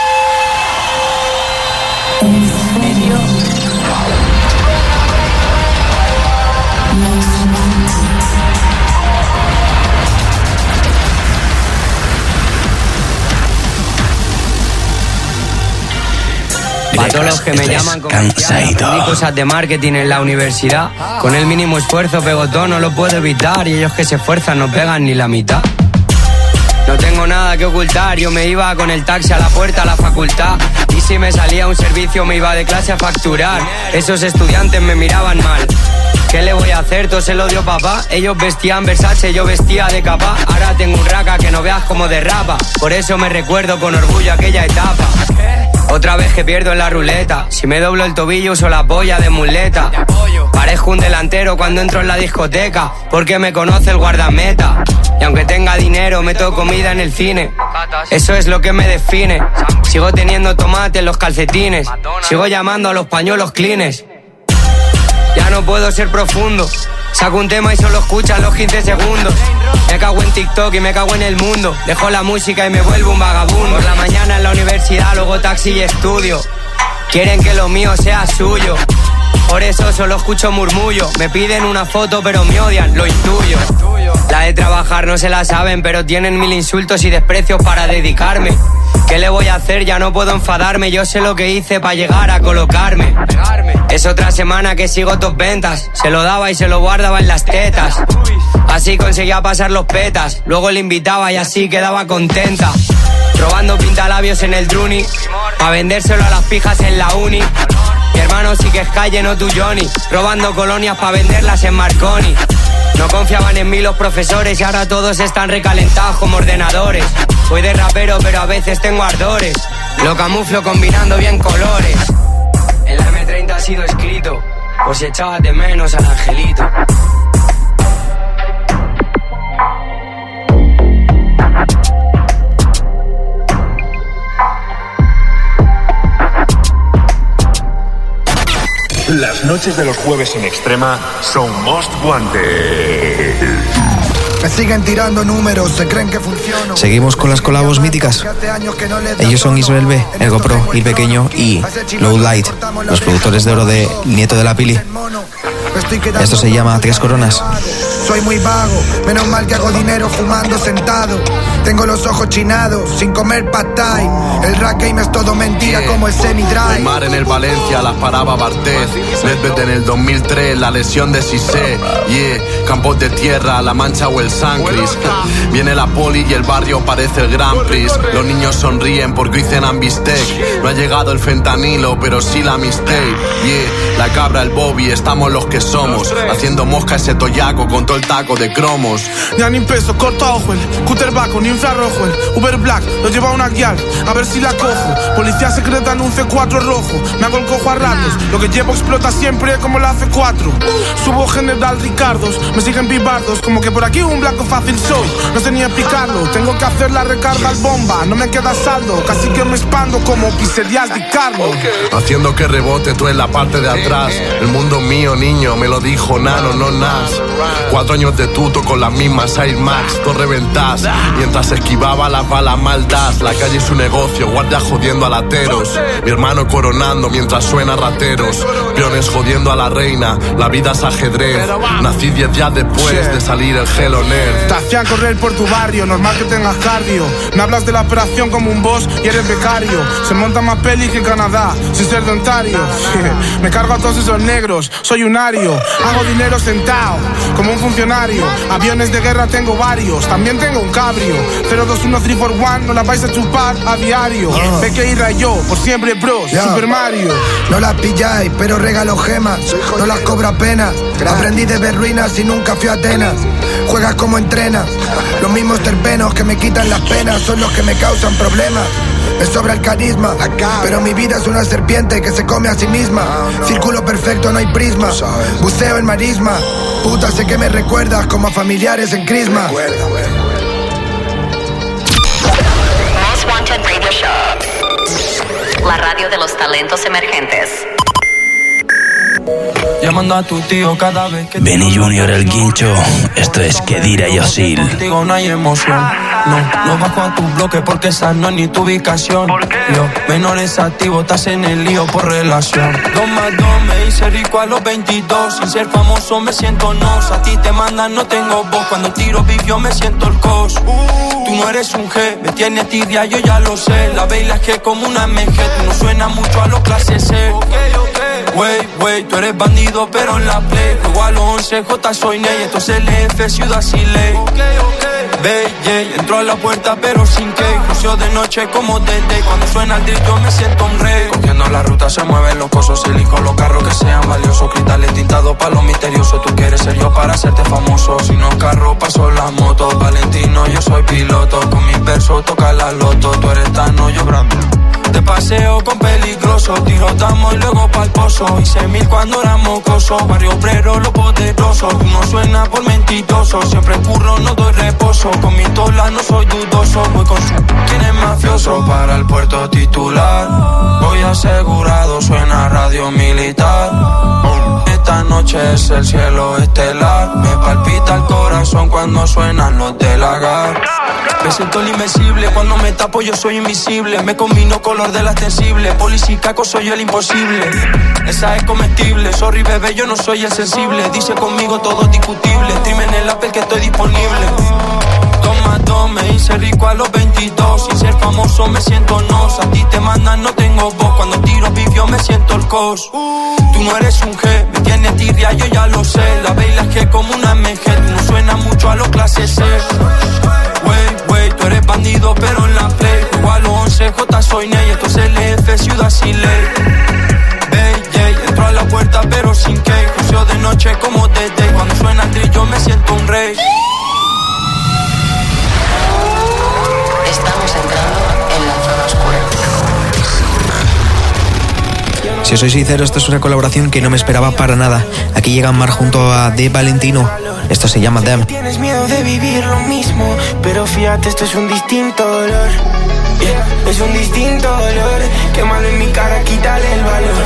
Para todos los que me llaman comercial, aprendí cosas de marketing en la universidad. Con el mínimo esfuerzo pego todo, no lo puedo evitar. Y ellos que se esfuerzan no pegan ni la mitad. No tengo nada que ocultar, yo me iba con el taxi a la puerta a la facultad. Y si me salía un servicio me iba de clase a facturar. Esos estudiantes me miraban mal. ¿Qué le voy a hacer? Todo se lo dio papá. Ellos vestían Versace, yo vestía de capa. Ahora tengo un raca que no veas como derrapa. Por eso me recuerdo con orgullo aquella etapa. Otra vez que pierdo en la ruleta. Si me doblo el tobillo uso la polla de muleta. Parezco un delantero cuando entro en la discoteca, porque me conoce el guardameta. Y aunque tenga dinero meto comida en el cine. Eso es lo que me define. Sigo teniendo tomate en los calcetines. Sigo llamando a los pañuelos cleans. Ya no puedo ser profundo. Saco un tema y solo escuchan los quince segundos. Me cago en TikTok y me cago en el mundo. Dejo la música y me vuelvo un vagabundo. Por la mañana en la universidad, luego taxi y estudio. Quieren que lo mío sea suyo. Por eso solo escucho murmullo. Me piden una foto pero me odian, lo intuyo. La de trabajar no se la saben, pero tienen mil insultos y desprecios para dedicarme. ¿Qué le voy a hacer? Ya no puedo enfadarme. Yo sé lo que hice para llegar a colocarme. Es otra semana que sigo top ventas. Se lo daba y se lo guardaba en las tetas. Así conseguía pasar los petas. Luego le invitaba y así quedaba contenta. Robando pintalabios en el Druni, pa' vendérselo a las pijas en la uni. Mi hermano sí que es calle, no tu Johnny. Robando colonias pa' venderlas en Marconi. No confiaban en mí los profesores y ahora todos están recalentados como ordenadores. Voy de rapero pero a veces tengo ardores. Lo camuflo combinando bien colores. En la eme treinta ha sido escrito, por si echabas de menos al angelito. Las noches de los jueves en Extrema son Most Wanted. Me siguen tirando números, se creen que funciona. Seguimos con las colabos míticas. Ellos son Israel B, Ergo Pro, Il Pequeño y Low Light, los productores de oro de Nieto de la Pili. Esto se llama Tres Coronas. soy muy vago. Menos mal que hago dinero fumando sentado. Tengo los ojos chinados, sin comer pad thai. El rap game es todo mentira, yeah, como el semi-dry. Neymar en el Valencia, las paraba Bartés. Nedved en el dos mil tres, la lesión de Cissé. Yeah, campos de tierra, La Mancha o el San Cris. Viene la poli y el barrio parece el Grand Prix. Los niños sonríen porque hoy cenan bistec. No ha llegado el fentanilo, pero sí la mistake. Yeah, la cabra, el Bobby, estamos los que somos. Haciendo mosca ese toyaco con todo el taco de cromos. Ya ni peso, corto ojo, el cúter vaco, ni infrarrojo, el Uber Black, lo lleva una guial, a ver si la cojo. Policía secreta en un C cuatro rojo, me hago el cojo a ratos. Lo que llevo explota siempre como la C cuatro. Subo General Ricardos, me siguen pibardos, como que por aquí un blanco fácil soy. No sé ni explicarlo, tengo que hacer la recarga al bomba, no me queda saldo, casi que me expando como pizzerías de Carlos. Haciendo que rebote tú en la parte de atrás. El mundo mío, niño, me lo dijo Nano, no Nas. Cuatro años de tuto con las mismas Air Max, todo reventás. Mientras esquivaba las balas maldas. La calle es su negocio, guardia jodiendo a lateros. Mi hermano coronando mientras suena rateros. Peones jodiendo a la reina, la vida es ajedrez. Nací diez días después de salir el Hell on Earth. Te hacían correr por tu barrio, normal que tengas cardio. Me hablas de la operación como un boss y eres becario. Se monta más peli que en Canadá, sin ser de Ontario. Me cargo a todos esos negros, soy un ario. Hago dinero sentado, como un funcionario. Aviones de guerra tengo varios, también tengo un cabrio. Cero dos uno tres cuatro uno, no la vais a chupar a diario. uh. Ve que irá yo, por siempre bros, yeah. Super Mario. No las pilláis, pero regalo gemas. No las cobro apenas. Aprendí de ver ruinas y nunca fui a Atenas. Juegas como entrenas. Los mismos terpenos que me quitan las penas son los que me causan problemas. Me sobra el carisma, pero mi vida es una serpiente que se come a sí misma. Círculo perfecto, no hay prisma. Buceo en marisma. Puta, sé que me recuerdas como a familiares en crisma. Most Wanted Radio Show, la radio de los talentos emergentes. Llamando a tu tío cada vez que Benny Junior el Guincho, esto es Kedira y Osil. Contigo no hay emoción, no, no bajo a tu bloque porque esa no es ni tu ubicación. Yo, menores activos, estás en el lío por relación. Dos más dos, me hice rico a los veintidós. Sin ser famoso me siento nos, a ti te mandan, no tengo voz. Cuando tiro beef yo me siento el cos. Tú no eres un G, me tienes tiria, yo ya lo sé. La veila es que como una M G, tú no suena mucho a los clases C. Wey, wey, tú eres bandido pero en la play. Juego a los once, J soy Ney. Esto es L F, ciudad sin ley. B J, entro a la puerta pero sin que. Crucio de noche como D D. Cuando suena el drill yo me siento un rey. Cogiendo la ruta se mueven los cosos. Elijo los carros que sean valiosos. Cristales tintados para los misteriosos. Tú quieres ser yo para hacerte famoso. Si no carro paso las motos. Valentino, yo soy piloto. Con mis versos toca la loto. Tú eres Tano, yo Brando. De paseo con peligroso, tirotamos y luego pa'l pozo. Hice mil cuando era mocoso, barrio obrero, lo poderoso. Tú no suena por mentiroso, siempre curro, no doy reposo. Con mi tola no soy dudoso, voy con su... ¿Quién es mafioso? Para el puerto titular, voy asegurado, suena radio militar. Esta noche es el cielo estelar, me palpita el corazón cuando suenan los de la gar. Me siento el invencible, cuando me tapo yo soy invisible. Me combino color de la sensible, policicaco soy yo el imposible. Esa es comestible, sorry bebé, yo no soy el sensible. Dice conmigo todo discutible, stream en el Apple que estoy disponible. Dos más dos, me hice rico a los veintidós. Sin ser famoso me siento nos, a ti te mandan, no tengo voz. Cuando tiro beef yo me siento el cos. Tú no eres un G, me tienes tirria, yo ya lo sé. La veila es que como una M G, tú no suena mucho a los clases C. Wey, wey, tú eres bandido pero en la play. Juego a los once, J soy Ney. Esto es L F, ciudad sin ley. B J, entro a la puerta pero sin que. Crucio de noche como D D. Cuando suena el drill yo me siento un rey. Estamos entrando en la zona oscura. Si os soy sincero, esto es una colaboración que no me esperaba para nada. Aquí llega Mar junto a De Valentino. Esto se llama Them. Tienes miedo de vivir lo mismo, pero fíjate, esto es un distinto dolor. Yeah, es un distinto dolor. Quémalo en mi cara, quítale el valor.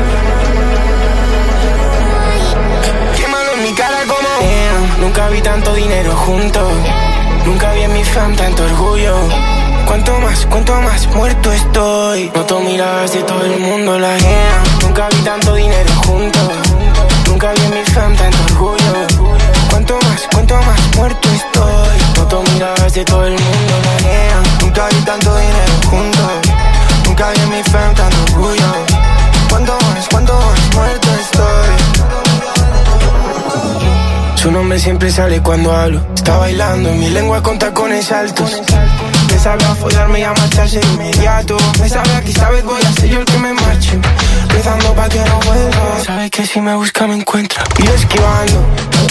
Quémalo en mi cara como damn, nunca vi tanto dinero juntos. Nunca vi en mi fam tanto orgullo. Cuanto más, cuanto más muerto estoy. Noto miradas de todo el mundo, la gea. Nunca vi tanto dinero juntos. Nunca vi en mi fam tanto orgullo. Cuanto más más, cuánto más muerto estoy. Noto miradas de todo el mundo, manejan. Nunca vi tanto dinero juntos. Nunca vi en mi fam tanto orgullo. Cuánto más, cuánto más muerto estoy. Su nombre siempre sale cuando hablo. Está bailando en mi lengua con tacones altos. Me sabe a follarme y a marcharse de inmediato. Me sabe a que esta vez voy a ser yo el que me marche. Rezando pa' que no vuelva. Sabe que si me busca me encuentra. Y esquivando.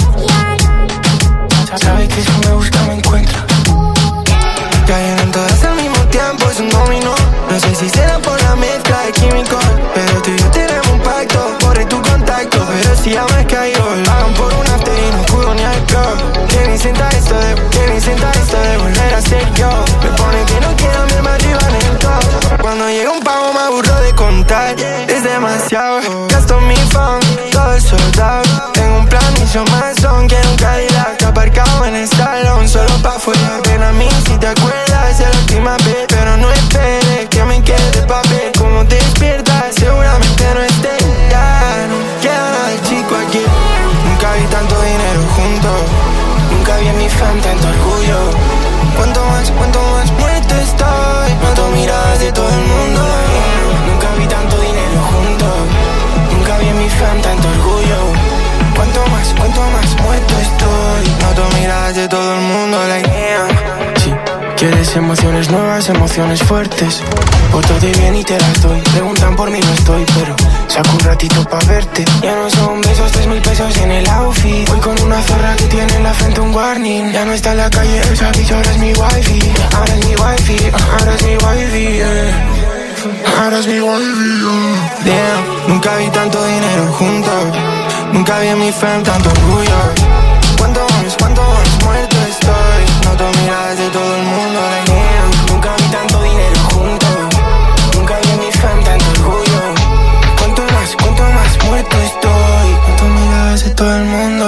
Sabe que si me busca me encuentra. Cayeron todas al mismo tiempo, es un dominó. No sé si será por la mezcla de químicos, pero tú y yo tenemos un pacto. Borré tu contacto, pero si ya me has caído. Hagan por un after y no curo ni alcohol. Que ni sienta esto de, que ni sienta esto de volver a ser yo. Me pone que no quiero verme arriba en el top. Cuando llega un pago me aburro de contar. Es demasiado, gasto mi phone, todo es soldado. Tengo un plan, hizo más son que un Cadillac. Aparcado en el salón, solo pa' fuera. Ven a mí si te acuerdas de la última vez. Pero no esperes que me quede de papel. Como te despiertas, seguramente no esté. Ya no queda nada de chico aquí. Nunca vi tanto dinero juntos. Nunca vi en mi fan tanto orgullo. Cuanto más, cuanto más muerto estoy. Noto miradas de todo el mundo. Nunca vi tanto dinero juntos. Nunca vi en mi fan tanto orgullo. Cuanto más, cuanto más muerto estoy. Noto miradas de todo el mundo, like yeah. Sí, quieres emociones nuevas, emociones fuertes. Porto de bien y te las doy. Preguntan por mí, no estoy, pero saco un ratito pa' verte. Ya no son besos, tres mil pesos en el outfit. Voy con una zorra que tiene en la frente un warning. Ya no está en la calle, esa bitch ahora es mi wifi. Ahora es mi wifi, ahora es mi wifi, yeah. Ahora es mi wifi, yeah. Damn, nunca vi tanto dinero juntos. Nunca vi en mi fam tanto orgullo. Cuánto más, cuánto más muerto estoy. Noto miradas de todo el mundo, like yeah. Nunca vi tanto dinero juntos. Nunca vi en mi fam tanto orgullo. Cuánto más, cuánto más muerto estoy. Noto miradas de todo el mundo.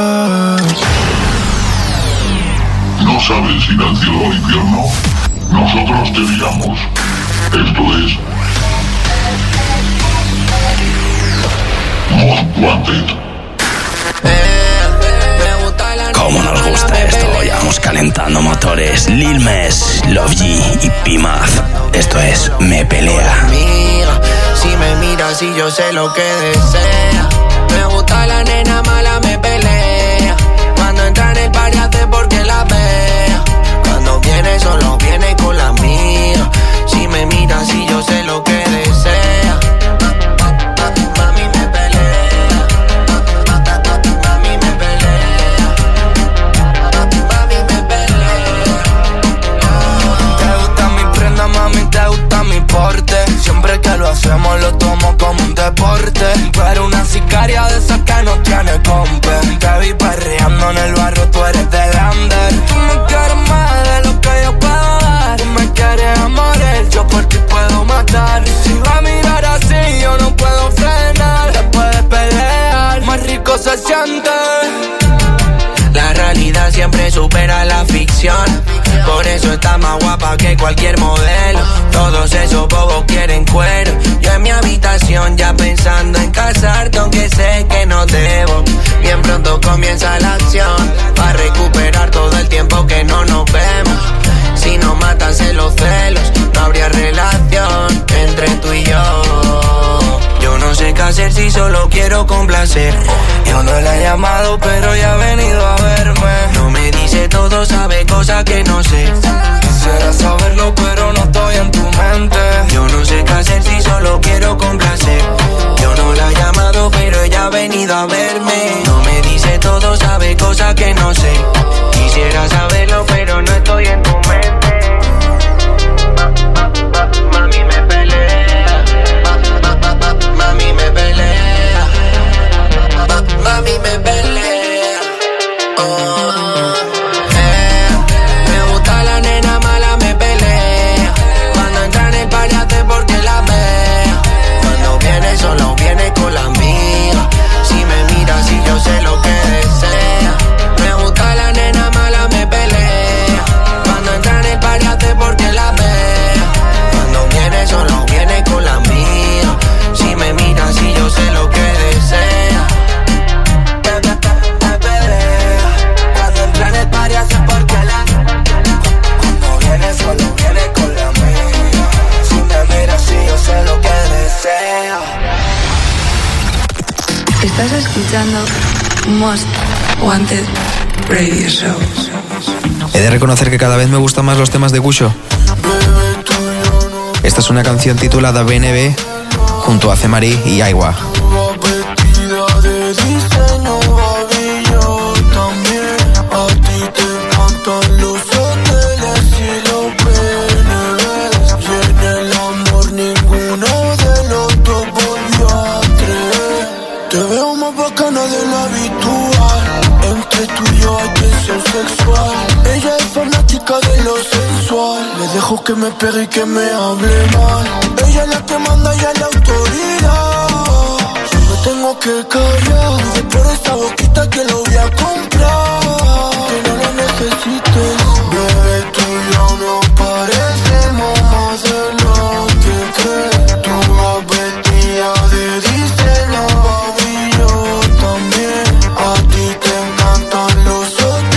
¿No sabes ir al cielo o al infierno? Nosotros te digamos. Esto es Most Wanted. Como nos gusta esto, ya vamos calentando motores. Lil Mes, Love G y P-Math. Esto es Me Pelea. Amiga, si me miras y yo sé lo que desea. Me gusta la nena mala, me pelea. Cuando entra en el party hace porque la vea. Cuando viene solo viene con la amiga. Si me miras y yo sé lo que desea. Siempre que lo hacemos lo tomo como un deporte. Pero una sicaria de esas que no tiene compe. Te vi perreando en el barrio, tú eres de grande. Tú me quieres más de lo que yo puedo dar. Tú me quieres a morir, yo por ti puedo matar. Si va a mirar así yo no puedo frenar. Después de pelear, más rico se siente. La realidad siempre supera la ficción. Por eso está más guapa que cualquier modelo. Todos esos bobos quieren cuero. Yo en mi habitación ya pensando en casarte, aunque sé que no debo. Bien pronto comienza la acción, para recuperar todo el tiempo que no nos vemos. Si nos matasen los celos, no habría relación entre tú y yo. Yo no sé qué hacer si solo quiero complacer. Yo no la he llamado pero ya ha venido a verme. No me dice todo, sabe cosas que no sé. Quisiera saberlo pero no estoy en tu mente. Yo no sé qué hacer si solo quiero complacer. Yo no la he llamado pero ella ha venido a verme. No me dice todo, sabe cosas que no sé. Quisiera saberlo pero no estoy en tu mente. Mami me pelea. Mami me pelea. Mami me pelea. Oh, eh. Me gusta la nena mala, me pelea. vienes con la mía. Si me miras así, yo sé lo que deseo. Estás escuchando Most Wanted Radio Show. He de reconocer que cada vez me gustan más los temas de Gusho. Esta es una canción titulada B N B junto a Cemarí y Aiwa. Ella es fanática de lo sensual. Le dejo que me pegue y que me hable mal. Ella es la que manda y es la autoridad. Yo me tengo que callar. Y por esa boquita que lo voy a comprar. Que no lo necesites. Bebé, tú y yo nos parecemos más de lo que crees. Tú vas vestida de diseño, baby, yo también. A ti te encantan los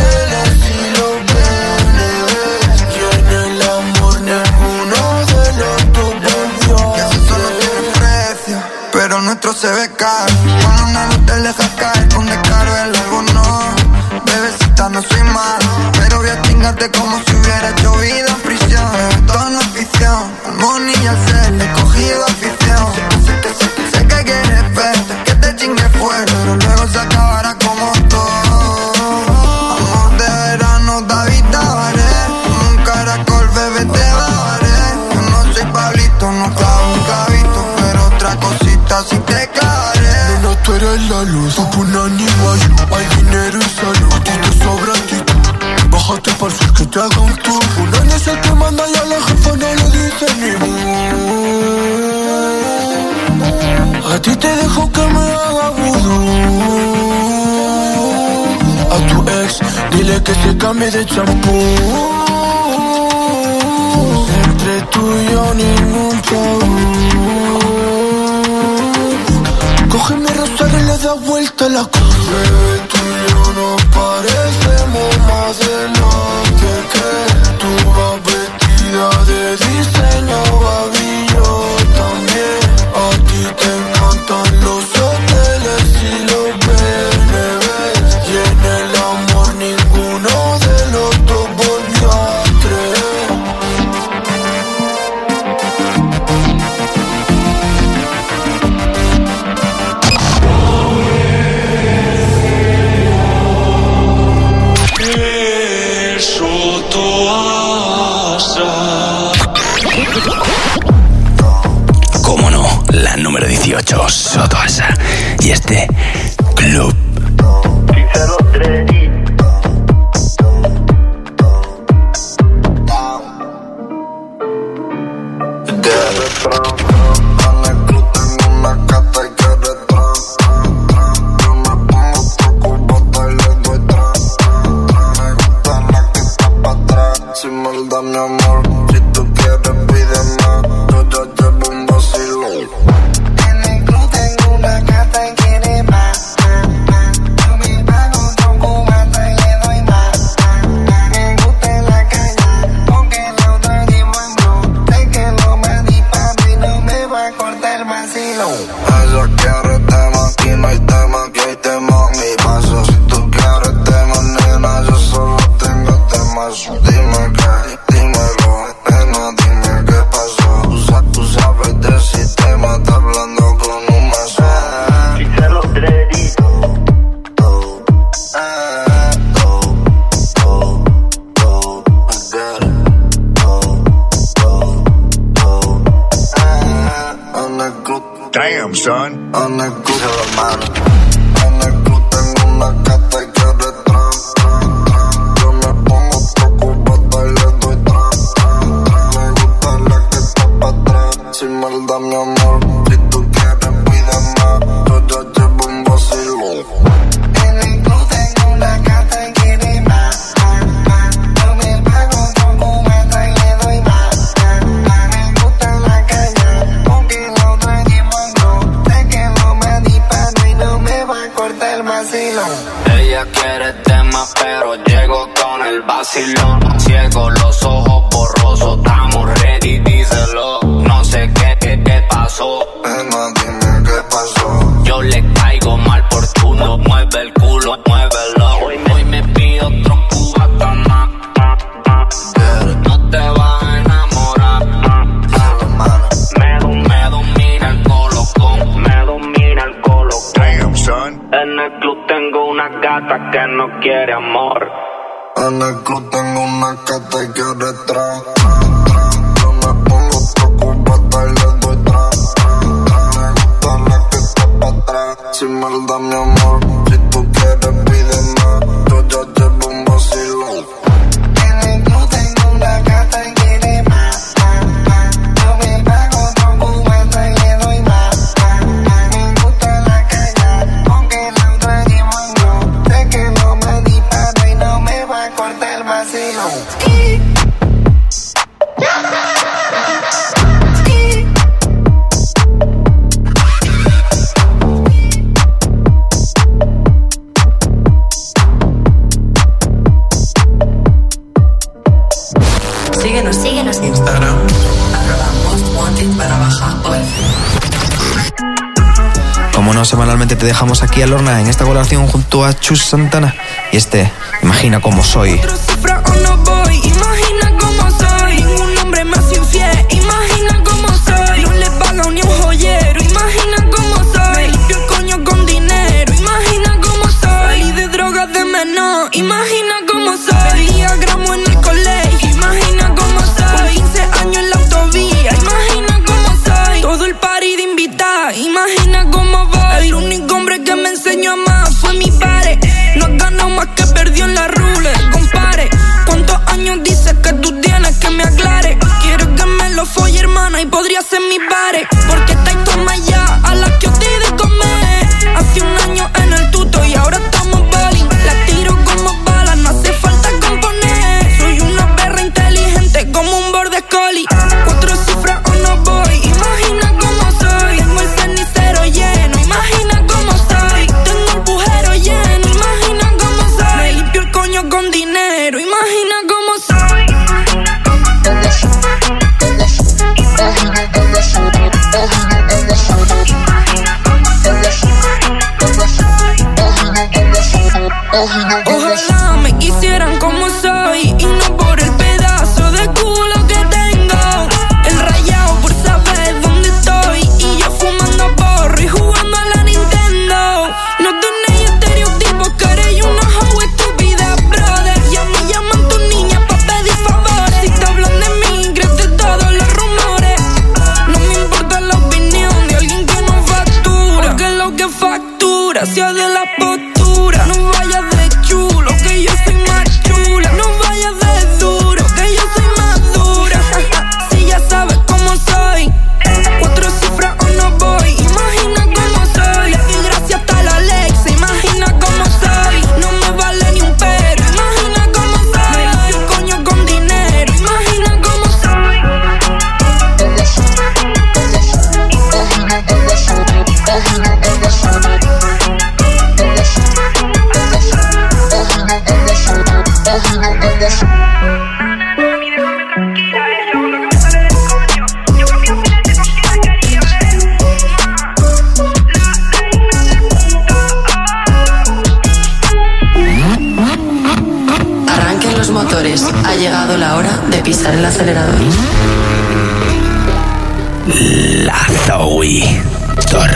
nuestro se ve caro. Cuando una luz te deja caer, con descaro el algo no. Bebecita, no soy malo, pero voy a chingarte como si hubiera hecho vida en prisión. Todo no es ficción, al money y al ser le he cogido afición. Sé que, sé que, sé que quieres verte, que te chingue fuerte, pero luego se acabará como todo. Amor de verano, David Tabaré. Como un caracol, bebé, te bajaré. Yo no soy Pablito, no clavo un clavito, pero otra cosita si te caeré. Nena, tú eres la luz, tú un animal. Hay dinero y salud, a ti te sobra actitud. Bájate para el que te haga un tour. Un año es el que manda y a la jefa no le dice ni mu. A ti te dejo que me haga vudú. A tu ex, dile que se cambie de champú. Entre tú y yo ningún tabú. Coge mi rosario y le da vuelta a la cruz. Bebé, tú y yo nos parecemos más de lo que crees. Tú vas vestida de diseño, baby, yo también. A ti te encantan los hoteles y los B N Bs. Y en el amor ninguno de los dos volvió a creer. Cómo no, la número dieciocho, Sotoasa. Y este, Club. Sin maldad, mi amor, si tú quieres pide más. Yo ya llevo un vacilón. En el club tengo una gata y quiere más. Yo me pago con cubata y le doy más. Me gusta en la calle, porque la otra llevo en blue. Sé que lo más disparo y no me va a cortar el vacilón. Ella quiere tema, aquí no hay tema, aquí hay tema. Mi paso, si tú quieres tema, nena, yo solo tengo temas. Dime que, dímelo, nena, dime qué pasó. Tú, sa tú sabes del sistema, estás hablando con un mazo. Quítalo, Dreddy. Damn, son. En el club, hermano. En el club tengo una gata y quiere tran, tran, tran. Yo me pongo preocupada y le doy tran, tran, tran. Me gusta la que está pa' atrás. Sin maldad, mi amor, si tú quieres pide más. Yo ya llevo un vacilón. En el club tengo una gata y quiere más. Yo me pago con cubata y le doy más. Me gusta la caña, porque la otra llevo en blue. Sé que lo más disparo y no me va quiere amor. En el club tengo una que te quiere tra, tra, tra. Yo me pongo preocupada y le doy tra, tra, tra. Me gusta la que está pa' atrás, sin maldad mi amor. Si tú quieres pide más, yo ya llevo un vacilón. En el club tengo una gata y quiere más, más, más. Yo me pago otro cubata y le doy más, más, más. Me gusta la caña, aunque la otra llevo no. Sé que no me disparo y no me va a cortar el vacilón. Síguenos, síguenos. Instagram. Arroba Most Wanted barra baja O F. Como no, semanalmente te dejamos aquí a Lorna en esta colaboración junto a Chus Santana. Y este, Imagina cómo soy. Otro cifra o no voy, imagina cómo soy. Ningún hombre más infiel, imagina cómo soy. No le pago ni un joyero, imagina cómo soy. Me limpio el coño con dinero, imagina cómo soy. Salí de drogas de menor, imagina cómo soy. Vendía gramo en el colegio, imagina cómo soy. Con quince años en la autovía, imagina cómo soy. Todo el party de invitar, imagina cómo voy. El único hombre que me enseñó a amar fue mi padre. No has ganado más que perdió en la rule. Compare, ¿cuántos años dices que tú tienes? Que me aclare. Quiero que me lo folle, hermana, y podría ser mi padre. Porque estáis tomas ya a las que os di de comer. Hace un año en el tuto y ahora estamos bowling. La tiro como balas, no hace falta componer. Soy una perra inteligente como un borde collie. Cuatro cifras o no voy, imagina cómo soy. Tengo el cenicero lleno, imagina cómo soy. Tengo el bujero lleno, imagina cómo soy. Me limpio el coño con dinero, imagina cómo soy. Ojalá me quisieran como soy y no por el pedazo de culo que tengo. El rayado por saber dónde estoy y yo fumando porro y jugando a la Nintendo. No tenéis estereotipos, que eres una hoe estúpida, brother. Y a mí llaman tus niñas pa' pedir favores. Si te hablan de mí, crees de todos los rumores. No me importa la opinión de alguien que no factura, porque lo que factura sea de la postura. No vayas de chulo, que yo soy más chula. No vayas de duro, que yo soy más dura. Si ya sabes cómo soy. Cuatro cifras o no voy, imagina cómo soy. Le di gracias hasta la Alexa, imagina cómo soy. No me vale ni un pero, imagina cómo soy. Me limpio el coño con dinero, imagina cómo soy. Arranquen los motores, ha llegado la hora de pisar el acelerador. La Zoe Tor.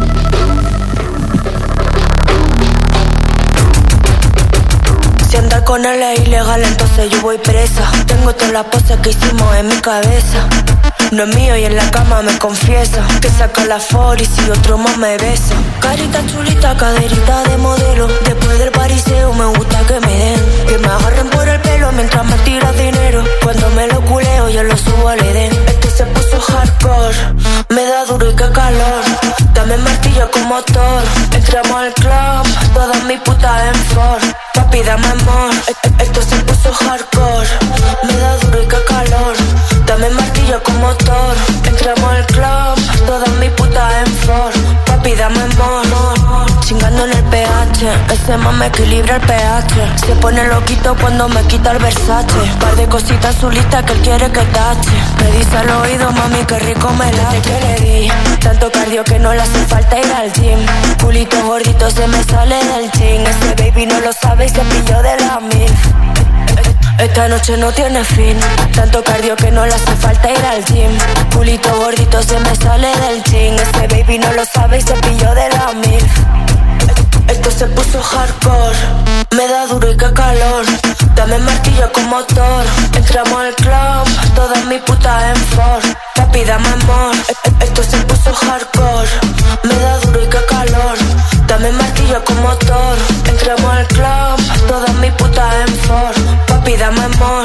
Si andar con él es ilegal, entonces yo voy presa. Tengo todas las poses que hicimos en mi cabeza. No es mío y en la cama me confiesa que saca la for y si otro más me besa. Carita chulita, caderita de modelo. Después del pariseo me gusta que me den, que me agarren por el pelo mientras me tiras dinero. Cuando me lo culeo yo lo subo al Edén. Este se puso hardcore, me da duro y qué calor. Dame martillo con motor. Entramos al club, todas mis putas en Ford. Papi, dame amor. Esto se puso hardcore, me da duro y qué calor. Dame martillo con motor. Entramos al club, todas mis putas en Ford. Papi, dame amor. Chingando en el P H, ese man me equilibra el pH. Se pone loquito cuando me quita el Versace. Par de cositas su lista que él quiere que tache. Me dice al oído, mami, qué rico me late que le di. Tanto cardio que no le hace falta ir al gym. Culito gordito se me sale del chin. Ese baby no lo sabe y se pilló de la mil. Esta noche no tiene fin. Tanto cardio que no le hace falta ir al gym. Culito gordito se me sale del chin. Ese baby no lo sabe y se pilló de la mil. Esto se puso hardcore. Me da duro y qué calor. Dame martillo con motor. Entramos al club, toda mi puta en Ford. Papi, dame amor. Esto se puso hardcore. Me da duro y qué calor. Dame martillo con motor. Entramos al club, toda mi puta en Ford. Papi, dame amor.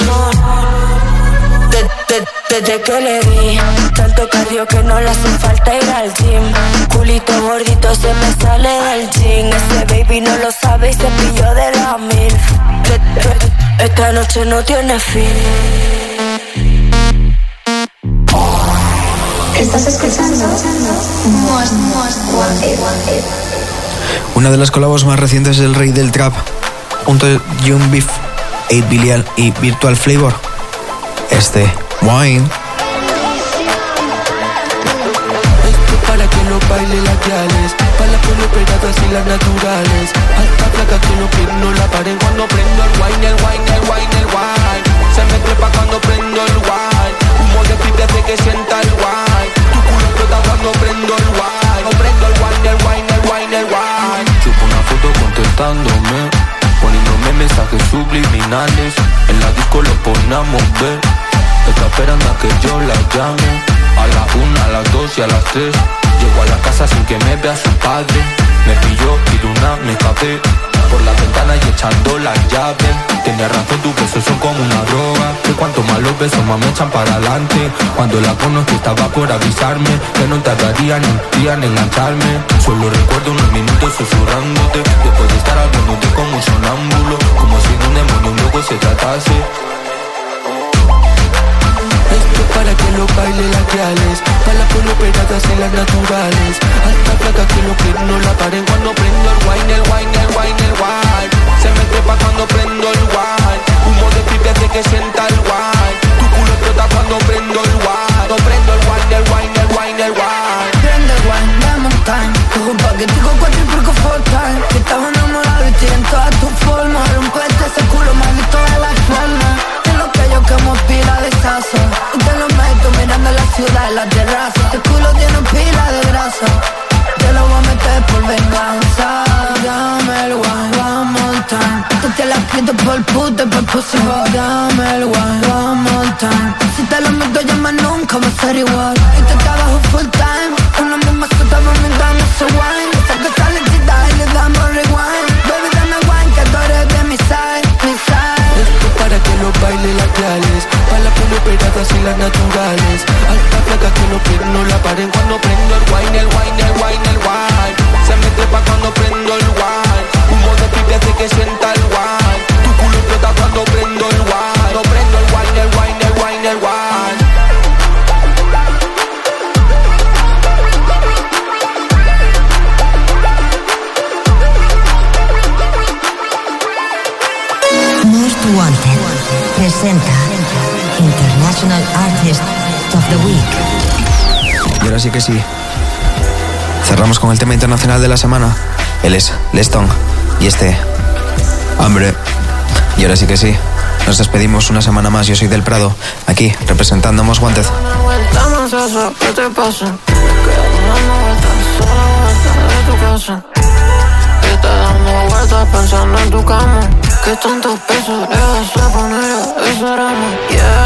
Desde que le di tanto cardio que no le hace falta ir al gym. Culito gordito se me sale del jean. Ese baby no lo sabe y se pilló de la mil. Esta noche no tiene fin. Estás escuchando Most Wanted. Una de las colabos más recientes del rey del trap, junto a Young Beef, eight Billion y Virtual Flavor. Este Wine. Esto para que lo baile las guiales, para las operadas y las naturales. Alta placa que no pierdo la pared cuando prendo el wine, el wine, el wine, el wine. Se me trepa cuando prendo el wine. Humo de pipe hace que sienta el wine. Tu culo explota cuando prendo el wine. No prendo el wine, el wine, el wine, el wine. Chupo una foto contestándome, poniéndome mensajes subliminales. En la disco lo ponemos ver. Está esperando a que yo la llame. A la una, a las dos y a las tres. Llego a la casa sin que me vea su padre. Me pilló y de una me escapé por la ventana y echando las llaves. Tenía razón, tus besos son como una droga. Que cuanto más los besos más me echan para adelante. Cuando la conocí estaba por avisarme que no tardaría ni un día en engancharme. Solo recuerdo unos minutos susurrándote, después de estar hablándote como un sonámbulo, como si de un demonio luego se tratase. Esto para que lo baile las guiales, para las operadas y las naturales. Alta placa que lo pierdo la pared cuando prendo el wine, el wine, el wine, el wine. Se me trepa cuando prendo el wine. Humo de pipe hace que sienta el wine. Tu culo explota cuando prendo el wine. No prendo el wine, el wine, el wine, el wine. Prende el wine, dame un time. Cojo un paquetico cuatro y porco full time. Que estaba enamorado y estoy en todas tus formas. Rompete ese culo más de todas las formas. De lo que yo quemo pila de saso. Y te lo meto mirando la ciudad en la terraza. Este culo tiene pila de grasa. Te lo voy a meter por venganza. Dame el wine, one more time. Tú te la quito por puta y por pussy. Dame el wine, one more time. Si te lo meto ya más nunca va a ser igual. Y te trabajo full time. Una misma suta vomitando ese wine. Saca esa lentita y le damos rewind. Baby dame wine que tú eres de mi side, mi side. Esto para que lo baile las guiales, para las operadas y las naturales. Alta placa que no pierdo la pared cuando prendo el wine, el wine, el wine, el wine. Se me trepa cuando prendo el wine. Humo de pipe hace que sienta el wine. Tu culo explota cuando prendo el wine. No prendo el wine, el wine, el wine, el wine. Most Wanted presenta International Artist of the Week. Y ahora sí que sí. Cerramos con el tema internacional de la semana. Él es Leston y este Hambre. Y ahora sí que sí. Nos despedimos una semana más. Yo soy Del Prado, aquí representando Most Wanted. Dame eso, ¿qué te pasa? Quedamos dando vueltas, solo vueltas de tu casa. Y estás dando vueltas pensando en tu cama. Que tantos pesos le vas a poner a ese ramo, yeah.